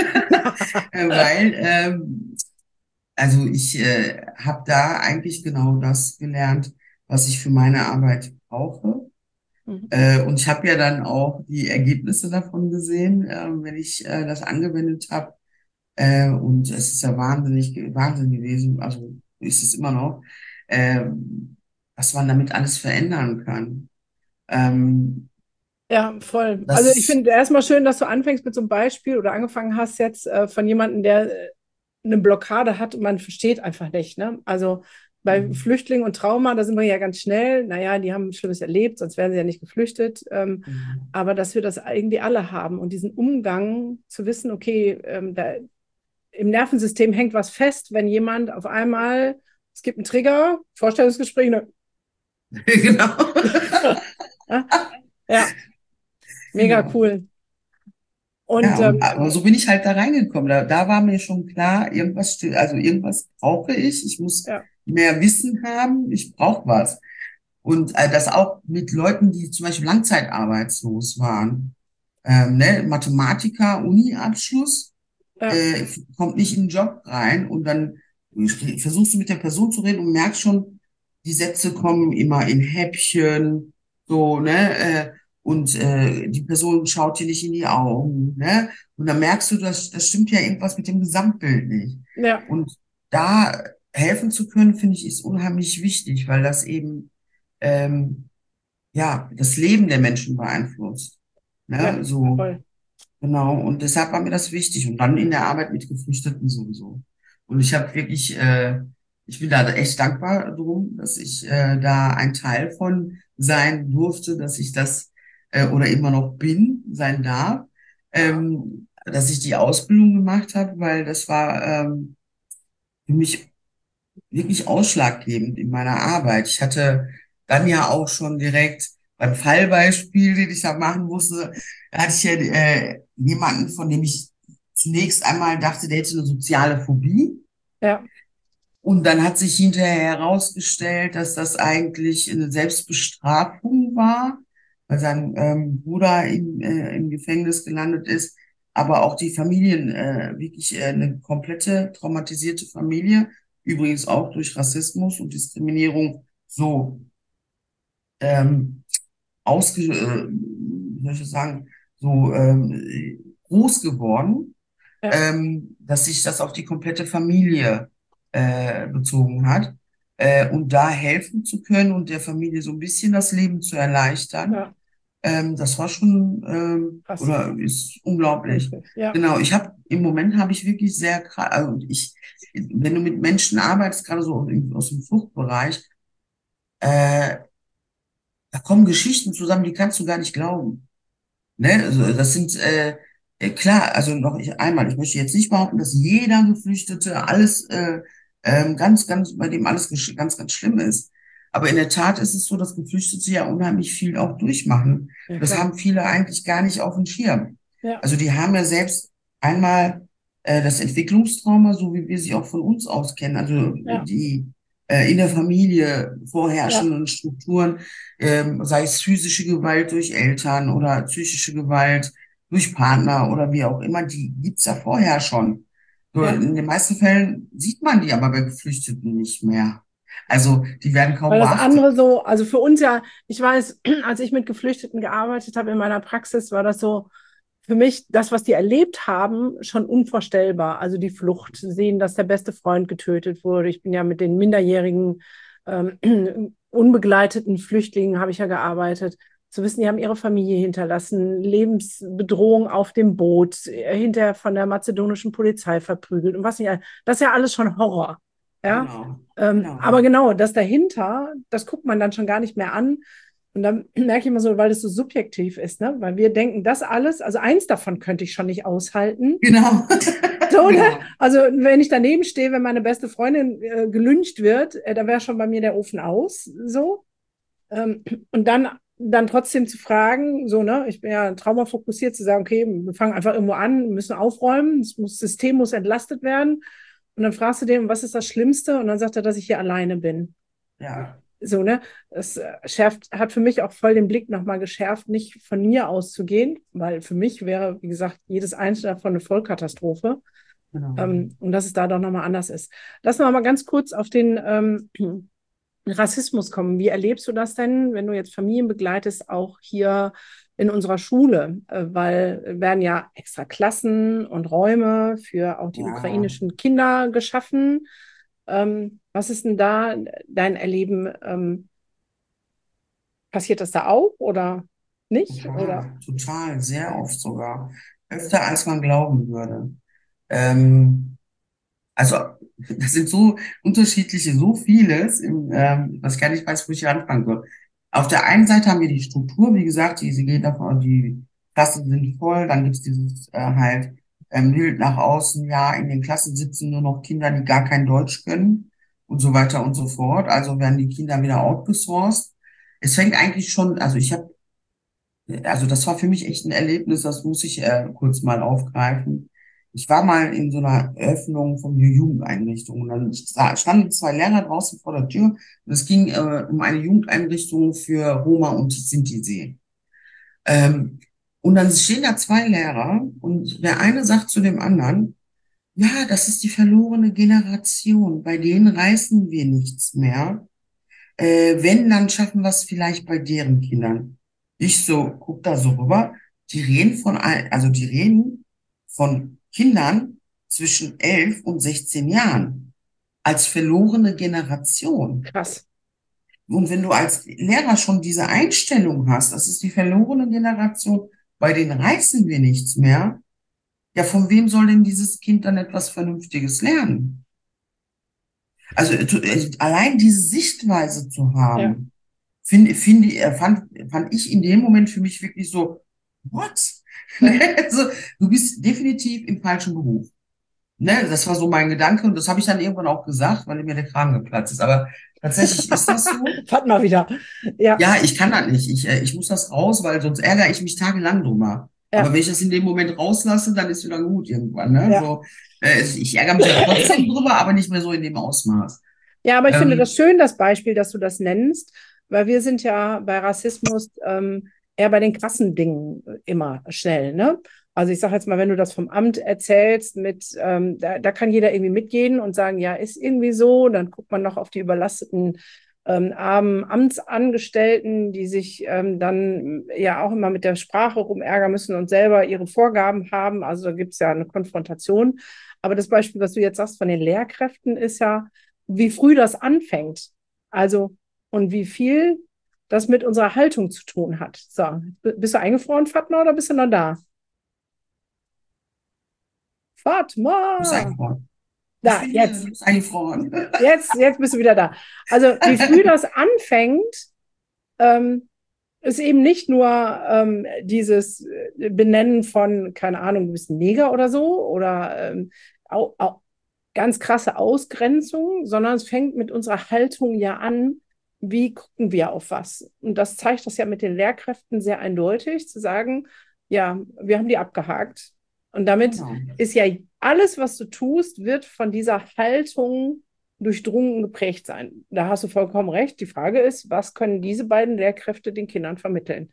äh, weil ähm, also ich äh, habe da eigentlich genau das gelernt, was ich für meine Arbeit brauche. mhm. Äh, und ich habe ja dann auch die Ergebnisse davon gesehen, äh, wenn ich äh, das angewendet habe. Äh, und es ist ja wahnsinnig, Wahnsinn gewesen, also ist es immer noch, äh, was man damit alles verändern kann. Ähm, Ja, voll. Also ich das, finde erstmal schön, dass du anfängst mit so einem Beispiel oder angefangen hast jetzt äh, von jemandem, der äh, eine Blockade hat und man versteht einfach nicht. Ne? Also bei Flüchtlingen und Trauma, da sind wir ja ganz schnell. Naja, die haben Schlimmes erlebt, sonst wären sie ja nicht geflüchtet. Ähm, aber dass wir das irgendwie alle haben und diesen Umgang zu wissen, okay, ähm, da im Nervensystem hängt was fest, wenn jemand auf einmal, es gibt einen Trigger, Vorstellungsgespräch, ne? genau, Ja, ja, mega genau. cool. Und Ja, und ähm, aber so bin ich halt da reingekommen. Da, da war mir schon klar, irgendwas, sti- also irgendwas brauche ich. Ich muss ja, mehr Wissen haben. Ich brauche was. Und äh, das auch mit Leuten, die zum Beispiel langzeitarbeitslos waren. Ähm, ne? Mathematiker, Uni-Abschluss, ja, äh, kommt nicht in den Job rein und dann versuchst du mit der Person zu reden und merkst schon, die Sätze kommen immer in Häppchen, so, ne? Äh, und äh, die Person schaut dir nicht in die Augen, ne? Und dann merkst du, dass das stimmt ja irgendwas mit dem Gesamtbild nicht. ja, Und da helfen zu können, finde ich, ist unheimlich wichtig, weil das eben ähm, ja das Leben der Menschen beeinflusst. ja, Ne? So, voll. genau, und deshalb war mir das wichtig. Und dann in der Arbeit mit Geflüchteten sowieso. Und ich habe wirklich, äh, ich bin da echt dankbar drum, dass ich äh, da ein Teil von sein durfte, dass ich das äh, oder immer noch bin, sein darf, ähm, dass ich die Ausbildung gemacht habe, weil das war ähm, für mich wirklich ausschlaggebend in meiner Arbeit. Ich hatte dann ja auch schon direkt beim Fallbeispiel, den ich da machen musste, da hatte ich ja äh, jemanden, von dem ich zunächst einmal dachte, der hätte eine soziale Phobie. Ja, Und dann hat sich hinterher herausgestellt, dass das eigentlich eine Selbstbestrafung war, weil sein ähm, Bruder im, äh, im Gefängnis gelandet ist, aber auch die Familien, äh, wirklich äh, eine komplette traumatisierte Familie. übrigens auch durch Rassismus und Diskriminierung so ähm, ausge, äh, wie soll ich das sagen, so ähm, groß geworden, Ja, ähm, dass sich das auf die komplette Familie äh, bezogen hat. Äh, und da helfen zu können und der Familie so ein bisschen das Leben zu erleichtern, ja, ähm, das war schon, ähm, krass. oder ist unglaublich. Wirklich. Ja, Genau, ich habe im Moment habe ich wirklich sehr, kra- also ich, wenn du mit Menschen arbeitest, gerade so aus dem Fluchtbereich, äh, da kommen Geschichten zusammen, die kannst du gar nicht glauben. Ne? Also das sind äh, äh, klar, also noch ich, einmal, ich möchte jetzt nicht behaupten, dass jeder Geflüchtete alles äh, ähm, ganz, ganz, bei dem alles gesch- ganz, ganz schlimm ist. Aber in der Tat ist es so, dass Geflüchtete ja unheimlich viel auch durchmachen. ja, Und das klar. haben viele eigentlich gar nicht auf dem Schirm. Ja, Also die haben ja selbst einmal äh, das Entwicklungstrauma, so wie wir sie auch von uns aus kennen, also ja, die äh, in der Familie ja. vorherrschenden Strukturen, ähm, sei es physische Gewalt durch Eltern oder psychische Gewalt durch Partner oder wie auch immer, die gibt's ja vorher schon. Nur Ja. in den meisten Fällen sieht man die aber bei Geflüchteten nicht mehr. Also die werden kaum Weil das beachtet. andere so, also für uns ja, ich weiß, als ich mit Geflüchteten gearbeitet habe in meiner Praxis, war das so für mich das, was die erlebt haben, schon unvorstellbar. Also die Flucht, sehen, dass der beste Freund getötet wurde. Ich bin ja mit den minderjährigen, ähm, unbegleiteten Flüchtlingen, habe ich ja gearbeitet. Zu wissen, die haben ihre Familie hinterlassen, Lebensbedrohung auf dem Boot, äh, hinterher von der mazedonischen Polizei verprügelt und was nicht. Das ist ja alles schon Horror. Ja, Genau, ähm, genau, aber genau, das dahinter, das guckt man dann schon gar nicht mehr an. Und dann merke ich immer so, weil es so subjektiv ist, ne? Weil wir denken, das alles, also eins davon könnte ich schon nicht aushalten. genau, So, ne? genau, Also wenn ich daneben stehe, wenn meine beste Freundin äh, gelyncht wird, äh, da wäre schon bei mir der Ofen aus. So. Ähm, und dann, dann trotzdem zu fragen, so, ne, ich bin ja traumafokussiert, zu sagen, okay, wir fangen einfach irgendwo an, müssen aufräumen, das muss, das System muss entlastet werden. Und dann fragst du den, was ist das Schlimmste? Und dann sagt er, dass ich hier alleine bin. ja, So, ne? Das äh, schärft, hat für mich auch voll den Blick nochmal geschärft, nicht von mir auszugehen, weil für mich wäre, wie gesagt, jedes einzelne davon eine Vollkatastrophe. genau. Ähm, und dass es da doch nochmal anders ist. Lass uns mal ganz kurz auf den ähm, Rassismus kommen. Wie erlebst du das denn, wenn du jetzt Familien begleitest, auch hier in unserer Schule? Äh, weil werden ja extra Klassen und Räume für auch die Ja, ukrainischen Kinder geschaffen. Ähm, was ist denn da dein Erleben? Ähm, passiert das da auch oder nicht? Oder total, total, sehr oft sogar. Öfter als man glauben würde. Ähm, Also, das sind so unterschiedliche, so vieles, im, ähm, was ich gar nicht weiß, wo ich hier anfangen soll. Auf der einen Seite haben wir die Struktur, wie gesagt, die, sie geht davon, die Klassen sind voll, dann gibt's dieses äh, halt ähm, Bild nach außen, ja, in den Klassen sitzen nur noch Kinder, die gar kein Deutsch können und so weiter und so fort. Also werden die Kinder wieder outgesourced. Es fängt eigentlich schon, also ich habe, also das war für mich echt ein Erlebnis, das muss ich äh, kurz mal aufgreifen. Ich war mal in so einer Eröffnung von einer Jugendeinrichtung und dann sta- standen zwei Lehrer draußen vor der Tür und es ging äh, um eine Jugendeinrichtung für Roma und Sinti. Ähm, und dann stehen da zwei Lehrer und der eine sagt zu dem anderen, ja, das ist die verlorene Generation, bei denen reißen wir nichts mehr. Äh, wenn, dann schaffen wir es vielleicht bei deren Kindern. Ich so, guck da so rüber. Die reden von, ein- also die reden von Kindern zwischen elf und sechzehn Jahren als verlorene Generation. krass. Und wenn du als Lehrer schon diese Einstellung hast, das ist die verlorene Generation, bei denen reißen wir nichts mehr, ja, von wem soll denn dieses Kind dann etwas Vernünftiges lernen? Also äh, äh, allein diese Sichtweise zu Ja, haben, finde, finde, äh, fand, fand ich in dem Moment für mich wirklich so, what? ja. Also, du bist definitiv im falschen Beruf. Ne, das war so mein Gedanke und das habe ich dann irgendwann auch gesagt, weil mir der Kragen geplatzt ist. Aber tatsächlich ist das so. Fahrt mal wieder. Ja, Ja, ich kann das nicht. Ich, äh, ich muss das raus, weil sonst ärgere ich mich tagelang drüber. Aber ja, wenn ich das in dem Moment rauslasse, dann ist wieder gut irgendwann. Ne? ja. So, äh, ich ärgere mich ja trotzdem drüber, aber nicht mehr so in dem Ausmaß. Ja, aber ich finde das Ähm, schön, das Beispiel, dass du das nennst, weil wir sind ja bei Rassismus ähm, eher bei den krassen Dingen immer schnell, ne? Also ich sage jetzt mal, wenn du das vom Amt erzählst, mit, ähm, da, da kann jeder irgendwie mitgehen und sagen, ja, ist irgendwie so. Dann guckt man noch auf die überlasteten ähm, armen Amtsangestellten, die sich ähm, dann ja auch immer mit der Sprache rumärgern müssen und selber ihre Vorgaben haben. Also da gibt es ja eine Konfrontation. Aber das Beispiel, was du jetzt sagst von den Lehrkräften, ist ja, wie früh das anfängt. Also und wie viel das mit unserer Haltung zu tun hat. So, bist du eingefroren, Fatma, oder bist du noch da? Du bist Fatma! eingefroren. Ich Da, bin hier, du jetzt. bist eingefroren. Jetzt, jetzt bist du wieder da. Also, wie früh das anfängt, ähm, ist eben nicht nur ähm, dieses äh, Benennen von, keine Ahnung, du bist ein Neger oder so oder ähm, au, au, ganz krasse Ausgrenzung, sondern es fängt mit unserer Haltung ja an, wie gucken wir auf was. Und das zeigt das ja mit den Lehrkräften sehr eindeutig, zu sagen, ja, wir haben die abgehakt. Und damit Genau. ist ja alles, was du tust, wird von dieser Haltung durchdrungen geprägt sein. Da hast du vollkommen recht. Die Frage ist, was können diese beiden Lehrkräfte den Kindern vermitteln?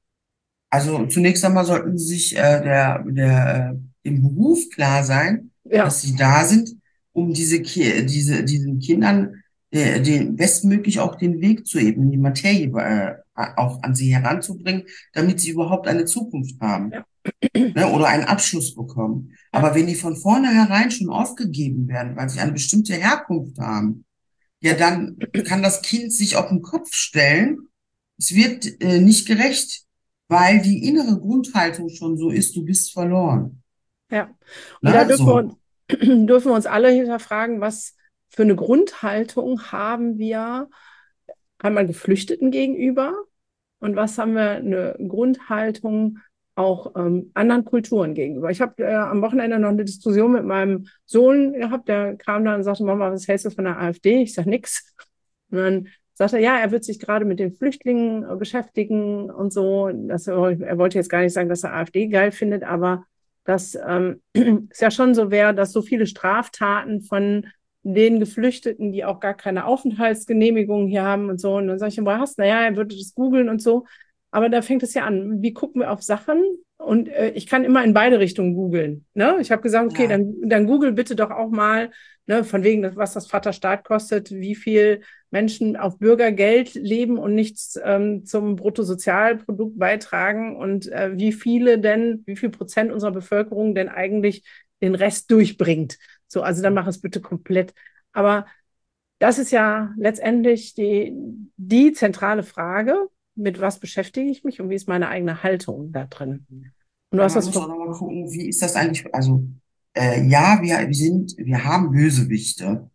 Also zunächst einmal sollten Sie sich äh, der, der, äh, dem Beruf klar sein, Ja, dass Sie da sind, um diese, Ki diese, diesen Kindern äh, den bestmöglich auch den Weg zu ebnen, die Materie äh, auch an sie heranzubringen, damit sie überhaupt eine Zukunft haben, ja, ne, oder einen Abschluss bekommen. ja, Aber wenn die von vornherein schon aufgegeben werden, weil sie eine bestimmte Herkunft haben, ja, ja, dann kann das Kind sich auf den Kopf stellen. Es wird äh, nicht gerecht, weil die innere Grundhaltung schon so ist, du bist verloren. ja. Und da Ne? dürfen wir uns, So. dürfen wir uns alle hinterfragen, was für eine Grundhaltung haben wir einmal Geflüchteten gegenüber und was haben wir eine Grundhaltung auch ähm, anderen Kulturen gegenüber. Ich habe äh, am Wochenende noch eine Diskussion mit meinem Sohn gehabt, der kam da und sagte, Mama, was hältst du von der AfD? Ich sage nix. Und dann sagte er, ja, er wird sich gerade mit den Flüchtlingen äh, beschäftigen und so. Das, er wollte jetzt gar nicht sagen, dass er AfD geil findet, aber dass ähm, es ja schon so wäre, dass so viele Straftaten von den Geflüchteten, die auch gar keine Aufenthaltsgenehmigung hier haben und so. Und dann sage ich, woher hast du? Naja, er würde das googeln und so. Aber da fängt es ja an. Wie gucken wir auf Sachen? Und äh, ich kann immer in beide Richtungen googeln. Ne? Ich habe gesagt, okay, Ja. dann, dann google bitte doch auch mal, ne, von wegen, was das Vaterstaat kostet, wie viel Menschen auf Bürgergeld leben und nichts ähm, zum Bruttosozialprodukt beitragen und äh, wie viele denn, wie viel Prozent unserer Bevölkerung denn eigentlich den Rest durchbringt. So, also dann mach es bitte komplett. Aber das ist ja letztendlich die, die zentrale Frage, mit was beschäftige ich mich und wie ist meine eigene Haltung da drin? Und du Ja, hast man das muss auch vor. nochmal gucken, wie ist das eigentlich? Also, äh, ja, wir, wir sind, wir haben Bösewichte.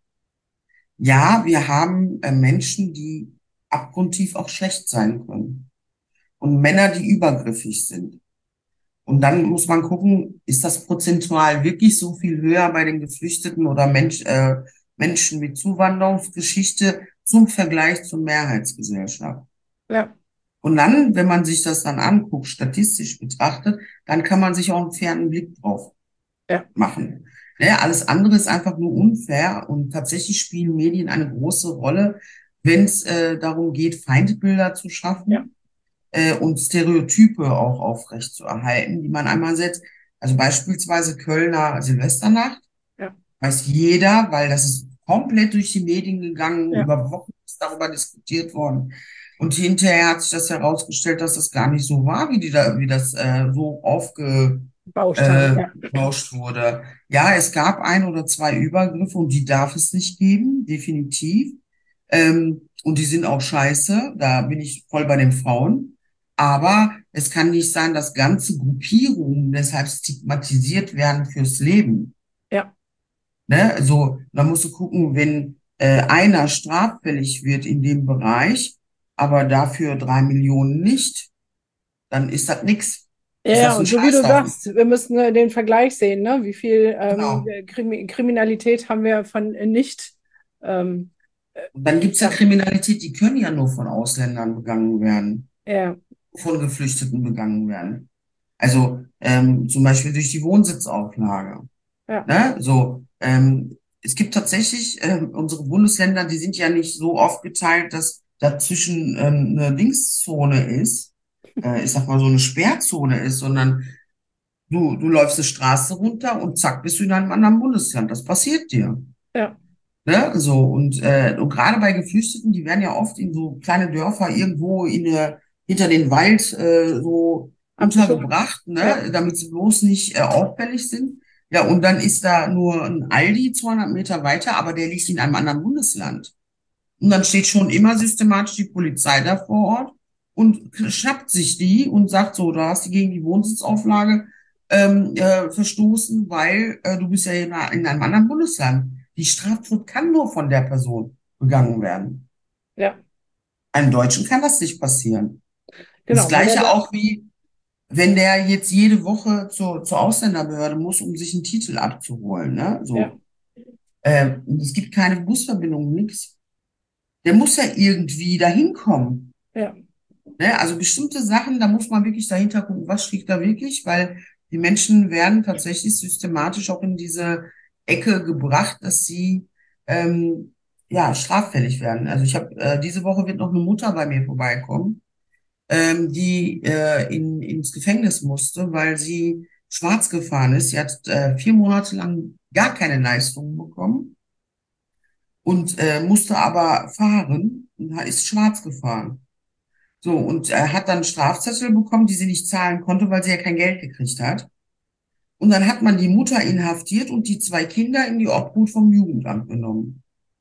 Ja, wir haben äh, Menschen, die abgrundtief auch schlecht sein können. Und Männer, die übergriffig sind. Und dann muss man gucken, ist das prozentual wirklich so viel höher bei den Geflüchteten oder Mensch, äh, Menschen mit Zuwanderungsgeschichte zum Vergleich zur Mehrheitsgesellschaft? Ja, Und dann, wenn man sich das dann anguckt, statistisch betrachtet, dann kann man sich auch einen fairen Blick drauf ja, machen. Ne, alles andere ist einfach nur unfair und tatsächlich spielen Medien eine große Rolle, wenn es äh, darum geht, Feindbilder zu ja, schaffen äh, und Stereotype auch aufrecht zu erhalten, die man einmal setzt. Also beispielsweise Kölner Silvesternacht, ja, weiß jeder, weil das ist komplett durch die Medien gegangen, ja. über Wochen ist darüber diskutiert worden. Und hinterher hat sich das herausgestellt, dass das gar nicht so war, wie die da, wie das äh, so aufge Bauscht haben, äh, ja. bauscht wurde. Ja, es gab ein oder zwei Übergriffe und die darf es nicht geben, definitiv. Ähm, und die sind auch scheiße, da bin ich voll bei den Frauen. Aber es kann nicht sein, dass ganze Gruppierungen deshalb stigmatisiert werden fürs Leben. Ja, Ne? So, da musst du gucken, wenn äh, einer straffällig wird in dem Bereich, aber dafür drei Millionen nicht, dann ist das nix. ja, Ist ja, das ein und so wie du Scheißhaufen? sagst, wir müssen äh, den Vergleich sehen, ne? Wie viel ähm, Genau. Krimi Kriminalität haben wir von äh, nicht, ähm, Und dann gibt's ja ja, Kriminalität, die können ja nur von Ausländern begangen werden, ja, von Geflüchteten begangen werden. Also ähm, zum Beispiel durch die Wohnsitzauflage. ja, Ne? So, ähm, es gibt tatsächlich ähm, unsere Bundesländer, die sind ja nicht so aufgeteilt, dass dazwischen ähm, eine Linkszone ist, äh, ich sag mal so eine Sperrzone ist, sondern Du, du läufst die Straße runter und zack, bist du in einem anderen Bundesland. Das passiert dir. Ja, Ne? So, und, äh, und gerade bei Geflüchteten, die werden ja oft in so kleine Dörfer irgendwo in der, hinter den Wald äh, so abgeschoben. untergebracht, Ja, ne? Damit sie bloß nicht äh, auffällig sind. Ja, und dann ist da nur ein Aldi zweihundert Meter weiter, aber der liegt in einem anderen Bundesland. Und dann steht schon immer systematisch die Polizei da vor Ort und schnappt sich die und sagt so, du hast die gegen die Wohnsitzauflage ähm, äh, verstoßen, weil äh, du bist ja in, einer- in einem anderen Bundesland. Die Straftat kann nur von der Person begangen werden. ja, Einem Deutschen kann das nicht passieren. Das genau, weil der Gleiche da, auch wie, wenn der jetzt jede Woche zur, zur Ausländerbehörde muss, um sich einen Titel abzuholen. Ne? ja, So, äh, es gibt keine Busverbindung, nichts. Der muss ja irgendwie dahin kommen. ja, Ne? Also bestimmte Sachen, da muss man wirklich dahinter gucken, was steht da wirklich, weil die Menschen werden tatsächlich systematisch auch in diese Ecke gebracht, dass sie ähm, ja straffällig werden. Also ich habe äh, diese Woche wird noch eine Mutter bei mir vorbeikommen, ähm, die äh, in, ins Gefängnis musste, weil sie schwarz gefahren ist. Sie hat äh, vier Monate lang gar keine Leistungen bekommen und äh, musste aber fahren und ist schwarz gefahren. So, und er hat dann Strafzettel bekommen, die sie nicht zahlen konnte, weil sie ja kein Geld gekriegt hat. Und dann hat man die Mutter inhaftiert und die zwei Kinder in die Obhut vom Jugendamt genommen.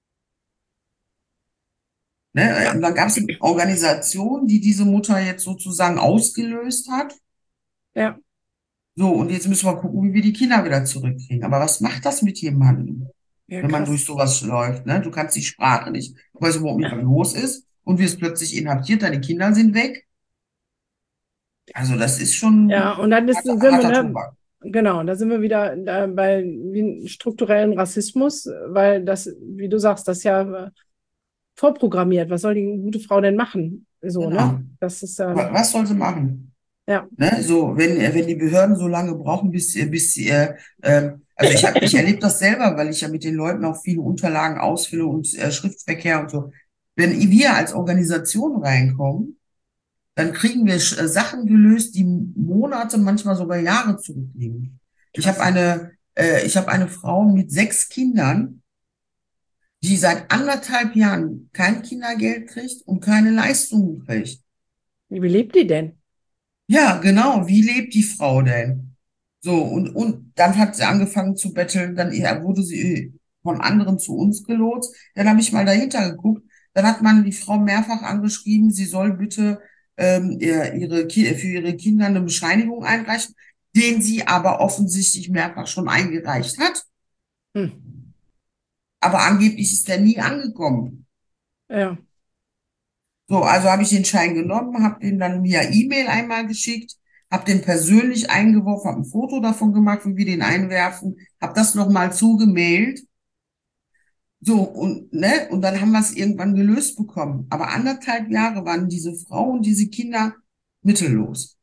Ne? ja, Und dann gab es eine Organisation, die diese Mutter jetzt sozusagen ausgelöst hat. ja, So, und jetzt müssen wir gucken, wie wir die Kinder wieder zurückkriegen. Aber was macht das mit jemandem, ja, wenn man krass. durch sowas läuft? Ne? Du kannst die Sprache nicht, du weißt überhaupt nicht, was los ist und wirst plötzlich inhaftiert, deine Kinder sind weg. Also das ist Ja, schon und dann ist, harter, sind wir, harter ne, Tobak. genau, da sind wir wieder da bei wie strukturellen Rassismus, weil das, wie du sagst, das ist ja äh, vorprogrammiert. Was soll die gute Frau denn machen? So, ne? Genau. Das ist Wa- dann, Was soll sie machen? ja, Ne? So, wenn, äh, wenn die Behörden so lange brauchen, bis, äh, bis sie, äh, ähm, also ich habe, ich erlebe das selber, weil ich ja mit den Leuten auch viele Unterlagen ausfülle und äh, Schriftverkehr und so. Wenn wir als Organisation reinkommen, dann kriegen wir Sch- äh, Sachen gelöst, die Monate, manchmal sogar Jahre zurückliegen. Ich habe krass. eine, äh, ich habe eine Frau mit sechs Kindern, die seit anderthalb Jahren kein Kindergeld kriegt und keine Leistungen kriegt. Wie lebt die denn? Ja, genau. Wie lebt die Frau denn? So, und, und dann hat sie angefangen zu betteln, dann ja, wurde sie äh, von anderen zu uns gelotst. Dann habe ich mal dahinter geguckt. Dann hat man die Frau mehrfach angeschrieben, sie soll bitte ähm, ihr- ihre, Ki- für ihre Kinder eine Bescheinigung einreichen, den sie aber offensichtlich mehrfach schon eingereicht hat. Hm. Aber angeblich ist der nie angekommen. Ja, So, also habe ich den Schein genommen, habe den dann via E-Mail einmal geschickt, habe den persönlich eingeworfen, habe ein Foto davon gemacht, wie wir den einwerfen, habe das nochmal zugemailt. So, und, ne, und dann haben wir es irgendwann gelöst bekommen. Aber anderthalb Jahre waren diese Frau und diese Kinder mittellos.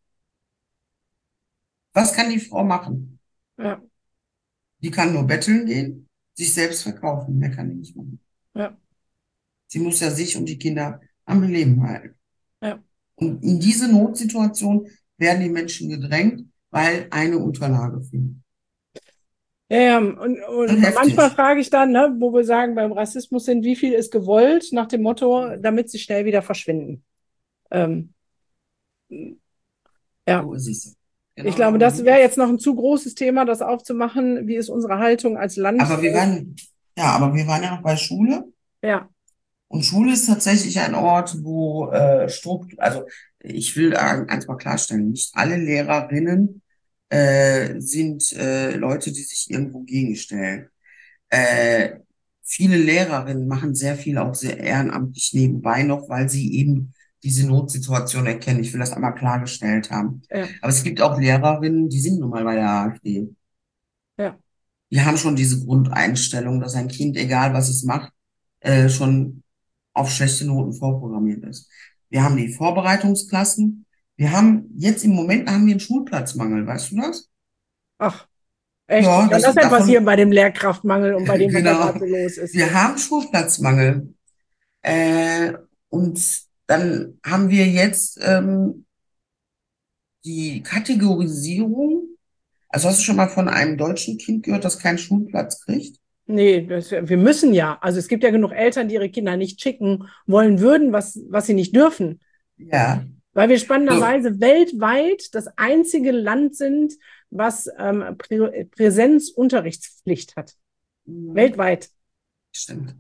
Was kann die Frau machen? ja, Die kann nur betteln gehen, sich selbst verkaufen. Mehr kann die nicht machen. ja, Sie muss ja sich und die Kinder am Leben halten. ja. Und in diese Notsituation werden die Menschen gedrängt, weil eine Unterlage fehlt. Ja, ja, und, Schon und manchmal heftig. frage ich dann, ne, wo wir sagen, beim Rassismus sind, wie viel ist gewollt, nach dem Motto, damit sie schnell wieder verschwinden. Ähm, ja, So ist es. ich Genau glaube, darum das geht wäre es. jetzt noch ein zu großes Thema, das aufzumachen. Wie ist unsere Haltung als Land? Aber wir waren, ja, aber wir waren ja noch bei Schule. Ja, Und Schule ist tatsächlich ein Ort, wo äh, Struktur, also ich will äh, eins mal klarstellen, nicht alle Lehrerinnen äh, sind äh, Leute, die sich irgendwo gegenstellen. Äh, Viele Lehrerinnen machen sehr viel auch sehr ehrenamtlich nebenbei noch, weil sie eben diese Notsituation erkennen. Ich will das einmal klargestellt haben. ja, Aber es gibt auch Lehrerinnen, die sind nun mal bei der AfD. ja, Die haben schon diese Grundeinstellung, dass ein Kind, egal was es macht, äh, schon auf schlechte Noten vorprogrammiert ist. Wir haben die Vorbereitungsklassen. Wir haben jetzt im Moment haben wir einen Schulplatzmangel, weißt du das? ach, echt. Wie Ja, kann das das denn passieren davon bei dem Lehrkraftmangel und bei dem, was da gerade genau. so los ist? Wir haben Schulplatzmangel. Äh, und dann haben wir jetzt ähm, die Kategorisierung. Also hast du schon mal von einem deutschen Kind gehört, das keinen Schulplatz kriegt? Nee, das, wir müssen ja. Also es gibt ja genug Eltern, die ihre Kinder nicht schicken wollen würden, was, was sie nicht dürfen. Ja. Weil wir So. spannenderweise weltweit das einzige Land sind, was ähm, Prä Präsenzunterrichtspflicht hat. Mhm. Weltweit. Stimmt.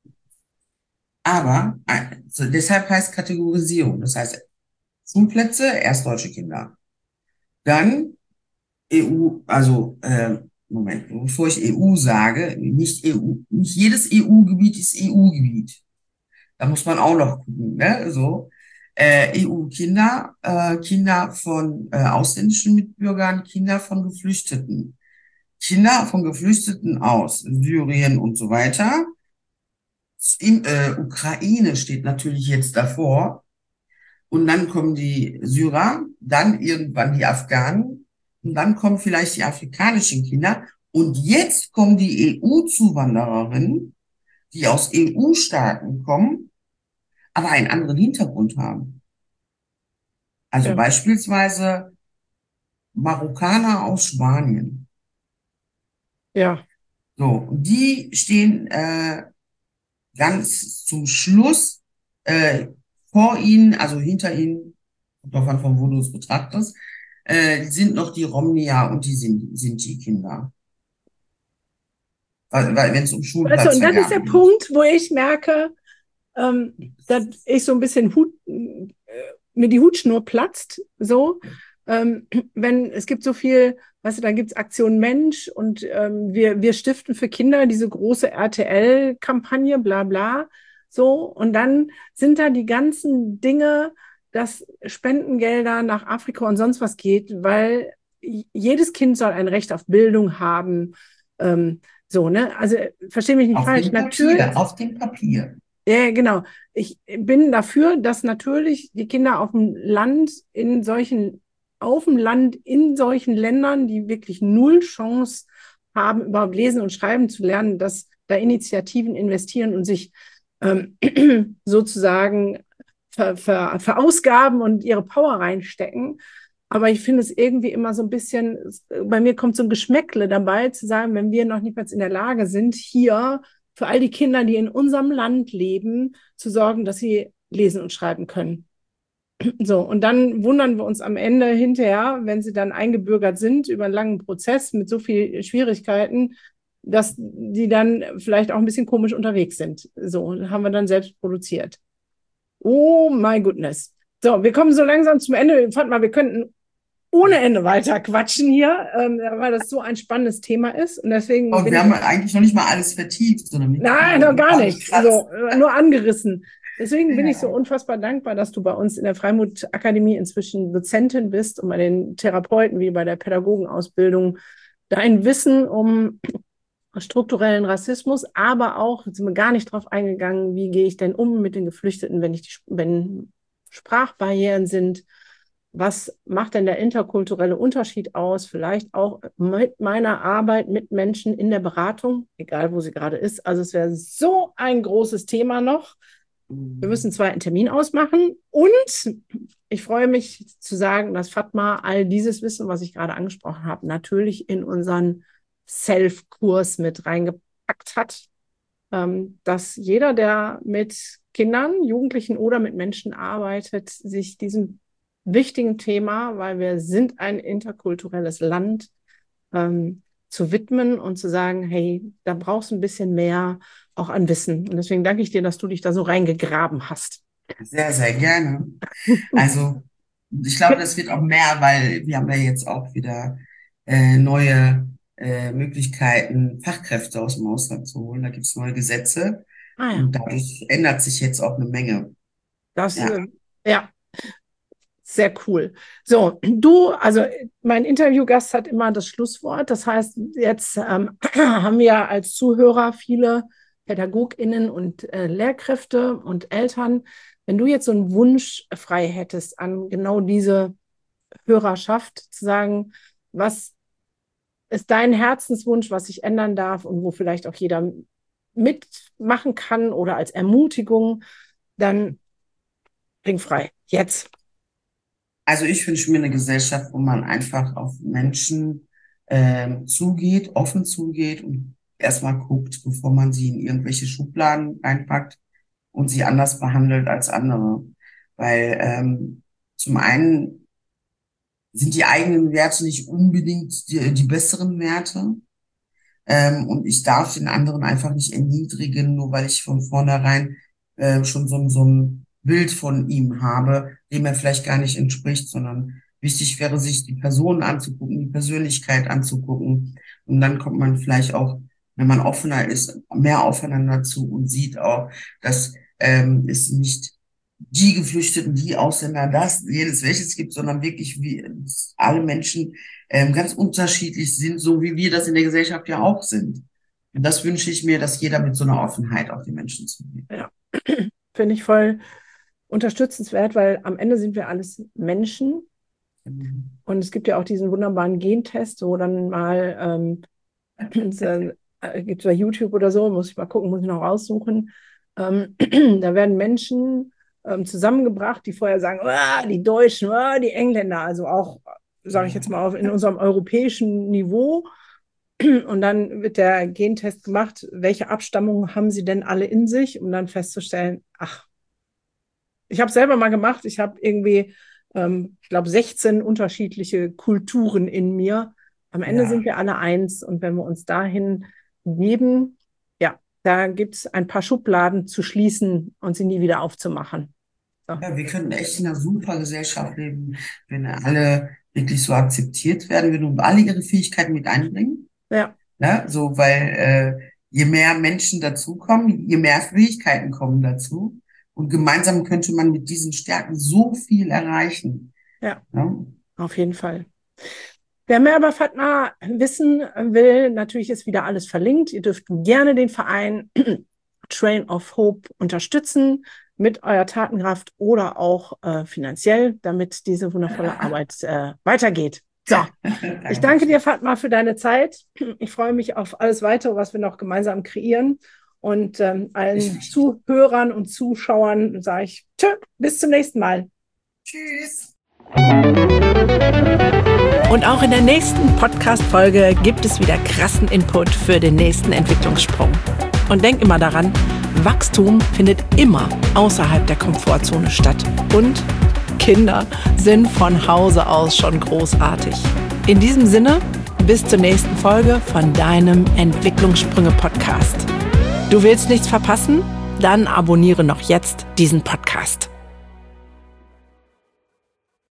Aber also deshalb heißt Kategorisierung. Das heißt, Schulplätze, erst deutsche Kinder. Dann E U, also äh, Moment, bevor ich E U sage, nicht E U, nicht jedes E U-Gebiet ist E U-Gebiet. Da muss man auch noch gucken, ne? So. Äh, E U-Kinder, äh, Kinder von äh, ausländischen Mitbürgern, Kinder von Geflüchteten. Kinder von Geflüchteten aus Syrien und so weiter. In, äh, Ukraine steht natürlich jetzt davor. Und dann kommen die Syrer, dann irgendwann die Afghanen und dann kommen vielleicht die afrikanischen Kinder. Und jetzt kommen die E U-Zuwandererinnen, die aus E U-Staaten kommen, aber einen anderen Hintergrund haben. Also Ja, beispielsweise Marokkaner aus Spanien. ja. So, und die stehen äh, ganz zum Schluss äh, vor ihnen, also hinter ihnen, kommt drauf an, von wo du es betrachtest, äh, sind noch die Romnia und die Sin- Sinti-Kinder. Weil, weil wenn es um Weißt du, und das ist der Schulplatzvergabe geht. Punkt, wo ich merke, ähm, dass ich so ein bisschen Hut, äh, mir die Hutschnur platzt, so, ähm, wenn es gibt so viel, weißt du, da gibt es Aktion Mensch und ähm, wir, wir stiften für Kinder diese große R T L-Kampagne, bla bla, so, und dann sind da die ganzen Dinge, dass Spendengelder nach Afrika und sonst was geht, weil jedes Kind soll ein Recht auf Bildung haben, ähm, so, ne? Also verstehe mich nicht Auf falsch. dem Papier, Natürlich, auf dem Papier. ja, genau. Ich bin dafür, dass natürlich die Kinder auf dem Land in solchen, auf dem Land in solchen Ländern, die wirklich null Chance haben, überhaupt lesen und schreiben zu lernen, dass da Initiativen investieren und sich ähm, sozusagen ver, ver, verausgaben und ihre Power reinstecken. Aber ich finde es irgendwie immer so ein bisschen, bei mir kommt so ein Geschmäckle dabei, zu sagen, wenn wir noch nicht mal in der Lage sind, hier für all die Kinder, die in unserem Land leben, zu sorgen, dass sie lesen und schreiben können. So, und dann wundern wir uns am Ende hinterher, wenn sie dann eingebürgert sind über einen langen Prozess mit so vielen Schwierigkeiten, dass die dann vielleicht auch ein bisschen komisch unterwegs sind. So, haben wir dann selbst produziert. Oh my goodness. So, wir kommen so langsam zum Ende. Ich fand mal, wir könnten ohne Ende weiter quatschen hier, ähm, weil das so ein spannendes Thema ist. Und deswegen Und bin wir ich haben eigentlich noch nicht mal alles vertieft, sondern wirklich Nein, nur noch ein gar paar nicht. gekratzt. So, äh, nur angerissen. Deswegen bin ich so Ja, unfassbar dankbar, dass du bei uns in der Freimut Akademie inzwischen Dozentin bist und bei den Therapeuten wie bei der Pädagogenausbildung dein Wissen um strukturellen Rassismus, aber auch, jetzt sind wir gar nicht drauf eingegangen, wie gehe ich denn um mit den Geflüchteten, wenn ich die, wenn Sprachbarrieren sind, was macht denn der interkulturelle Unterschied aus? Vielleicht auch mit meiner Arbeit mit Menschen in der Beratung, egal wo sie gerade ist. Also es wäre so ein großes Thema noch. Wir müssen einen zweiten Termin ausmachen. Und ich freue mich zu sagen, dass Fatma all dieses Wissen, was ich gerade angesprochen habe, natürlich in unseren Self-Kurs mit reingepackt hat, ähm, dass jeder, der mit Kindern, Jugendlichen oder mit Menschen arbeitet, sich diesem wichtigen Thema, weil wir sind ein interkulturelles Land, ähm, zu widmen und zu sagen, hey, da brauchst du ein bisschen mehr auch an Wissen. Und deswegen danke ich dir, dass du dich da so reingegraben hast. sehr, sehr gerne. Also, ich glaube, das wird auch mehr, weil wir haben ja jetzt auch wieder äh, neue äh, Möglichkeiten, Fachkräfte aus dem Ausland zu holen. Da gibt es neue Gesetze Ah ja, und dadurch ändert sich jetzt auch eine Menge. das, Ja, äh, ja, sehr cool. So, du, also mein Interviewgast hat immer das Schlusswort. Das heißt, jetzt ähm, haben wir als Zuhörer viele PädagogInnen und äh, Lehrkräfte und Eltern. Wenn du jetzt so einen Wunsch frei hättest an genau diese Hörerschaft, zu sagen, was ist dein Herzenswunsch, was sich ändern darf und wo vielleicht auch jeder mitmachen kann oder als Ermutigung, dann bring frei. Jetzt. also ich wünsche mir eine Gesellschaft, wo man einfach auf Menschen ähm, zugeht, offen zugeht und erstmal guckt, bevor man sie in irgendwelche Schubladen reinpackt und sie anders behandelt als andere. Weil ähm, zum einen sind die eigenen Werte nicht unbedingt die, die besseren Werte. Ähm, und ich darf den anderen einfach nicht erniedrigen, nur weil ich von vornherein äh, schon so, so ein Bild von ihm habe, dem er vielleicht gar nicht entspricht, sondern wichtig wäre, sich die Person anzugucken, die Persönlichkeit anzugucken. Und dann kommt man vielleicht auch, wenn man offener ist, mehr aufeinander zu und sieht auch, dass ähm, es nicht die Geflüchteten, die Ausländer, das, jedes welches gibt, sondern wirklich wie alle Menschen ähm, ganz unterschiedlich sind, so wie wir das in der Gesellschaft ja auch sind. Und das wünsche ich mir, dass jeder mit so einer Offenheit auf die Menschen zugeht. Ja, finde ich voll unterstützenswert, weil am Ende sind wir alles Menschen. Mhm. Und es gibt ja auch diesen wunderbaren Gentest, wo dann mal, ähm, äh, gibt es bei YouTube oder so, muss ich mal gucken, muss ich noch raussuchen, ähm, da werden Menschen ähm, zusammengebracht, die vorher sagen, oh, die Deutschen, oh, die Engländer, also auch, sage ich jetzt mal, auf, in unserem europäischen Niveau. Und dann wird der Gentest gemacht, welche Abstammung haben sie denn alle in sich, um dann festzustellen, ach, ich habe es selber mal gemacht, ich habe irgendwie, ähm, ich glaube, sechzehn unterschiedliche Kulturen in mir. Am Ende ja. sind wir alle eins und wenn wir uns dahin geben, ja, da gibt es ein paar Schubladen zu schließen und sie nie wieder aufzumachen. So. Ja, wir könnten echt in einer super Gesellschaft leben, wenn alle wirklich so akzeptiert werden, wenn alle ihre Fähigkeiten mit einbringen. Ja. Ja, so, weil äh, je mehr Menschen dazukommen, je mehr Fähigkeiten kommen dazu. Und gemeinsam könnte man mit diesen Stärken so viel erreichen. Ja, ja? Auf jeden Fall. Wer mehr über Fatma wissen will, natürlich ist wieder alles verlinkt. Ihr dürft gerne den Verein Train of Hope unterstützen mit eurer Tatenkraft oder auch äh, finanziell, damit diese wundervolle Arbeit äh, weitergeht. So, ich danke dir, Fatma, für deine Zeit. Ich freue mich auf alles Weitere, was wir noch gemeinsam kreieren. Und ähm, allen Zuhörern und Zuschauern sage ich tschö, bis zum nächsten Mal. Tschüss. Und auch in der nächsten Podcast-Folge gibt es wieder krassen Input für den nächsten Entwicklungssprung. Und denk immer daran, Wachstum findet immer außerhalb der Komfortzone statt. Und Kinder sind von Hause aus schon großartig. In diesem Sinne, bis zur nächsten Folge von deinem Entwicklungssprünge-Podcast. Du willst nichts verpassen? Dann abonniere noch jetzt diesen Podcast.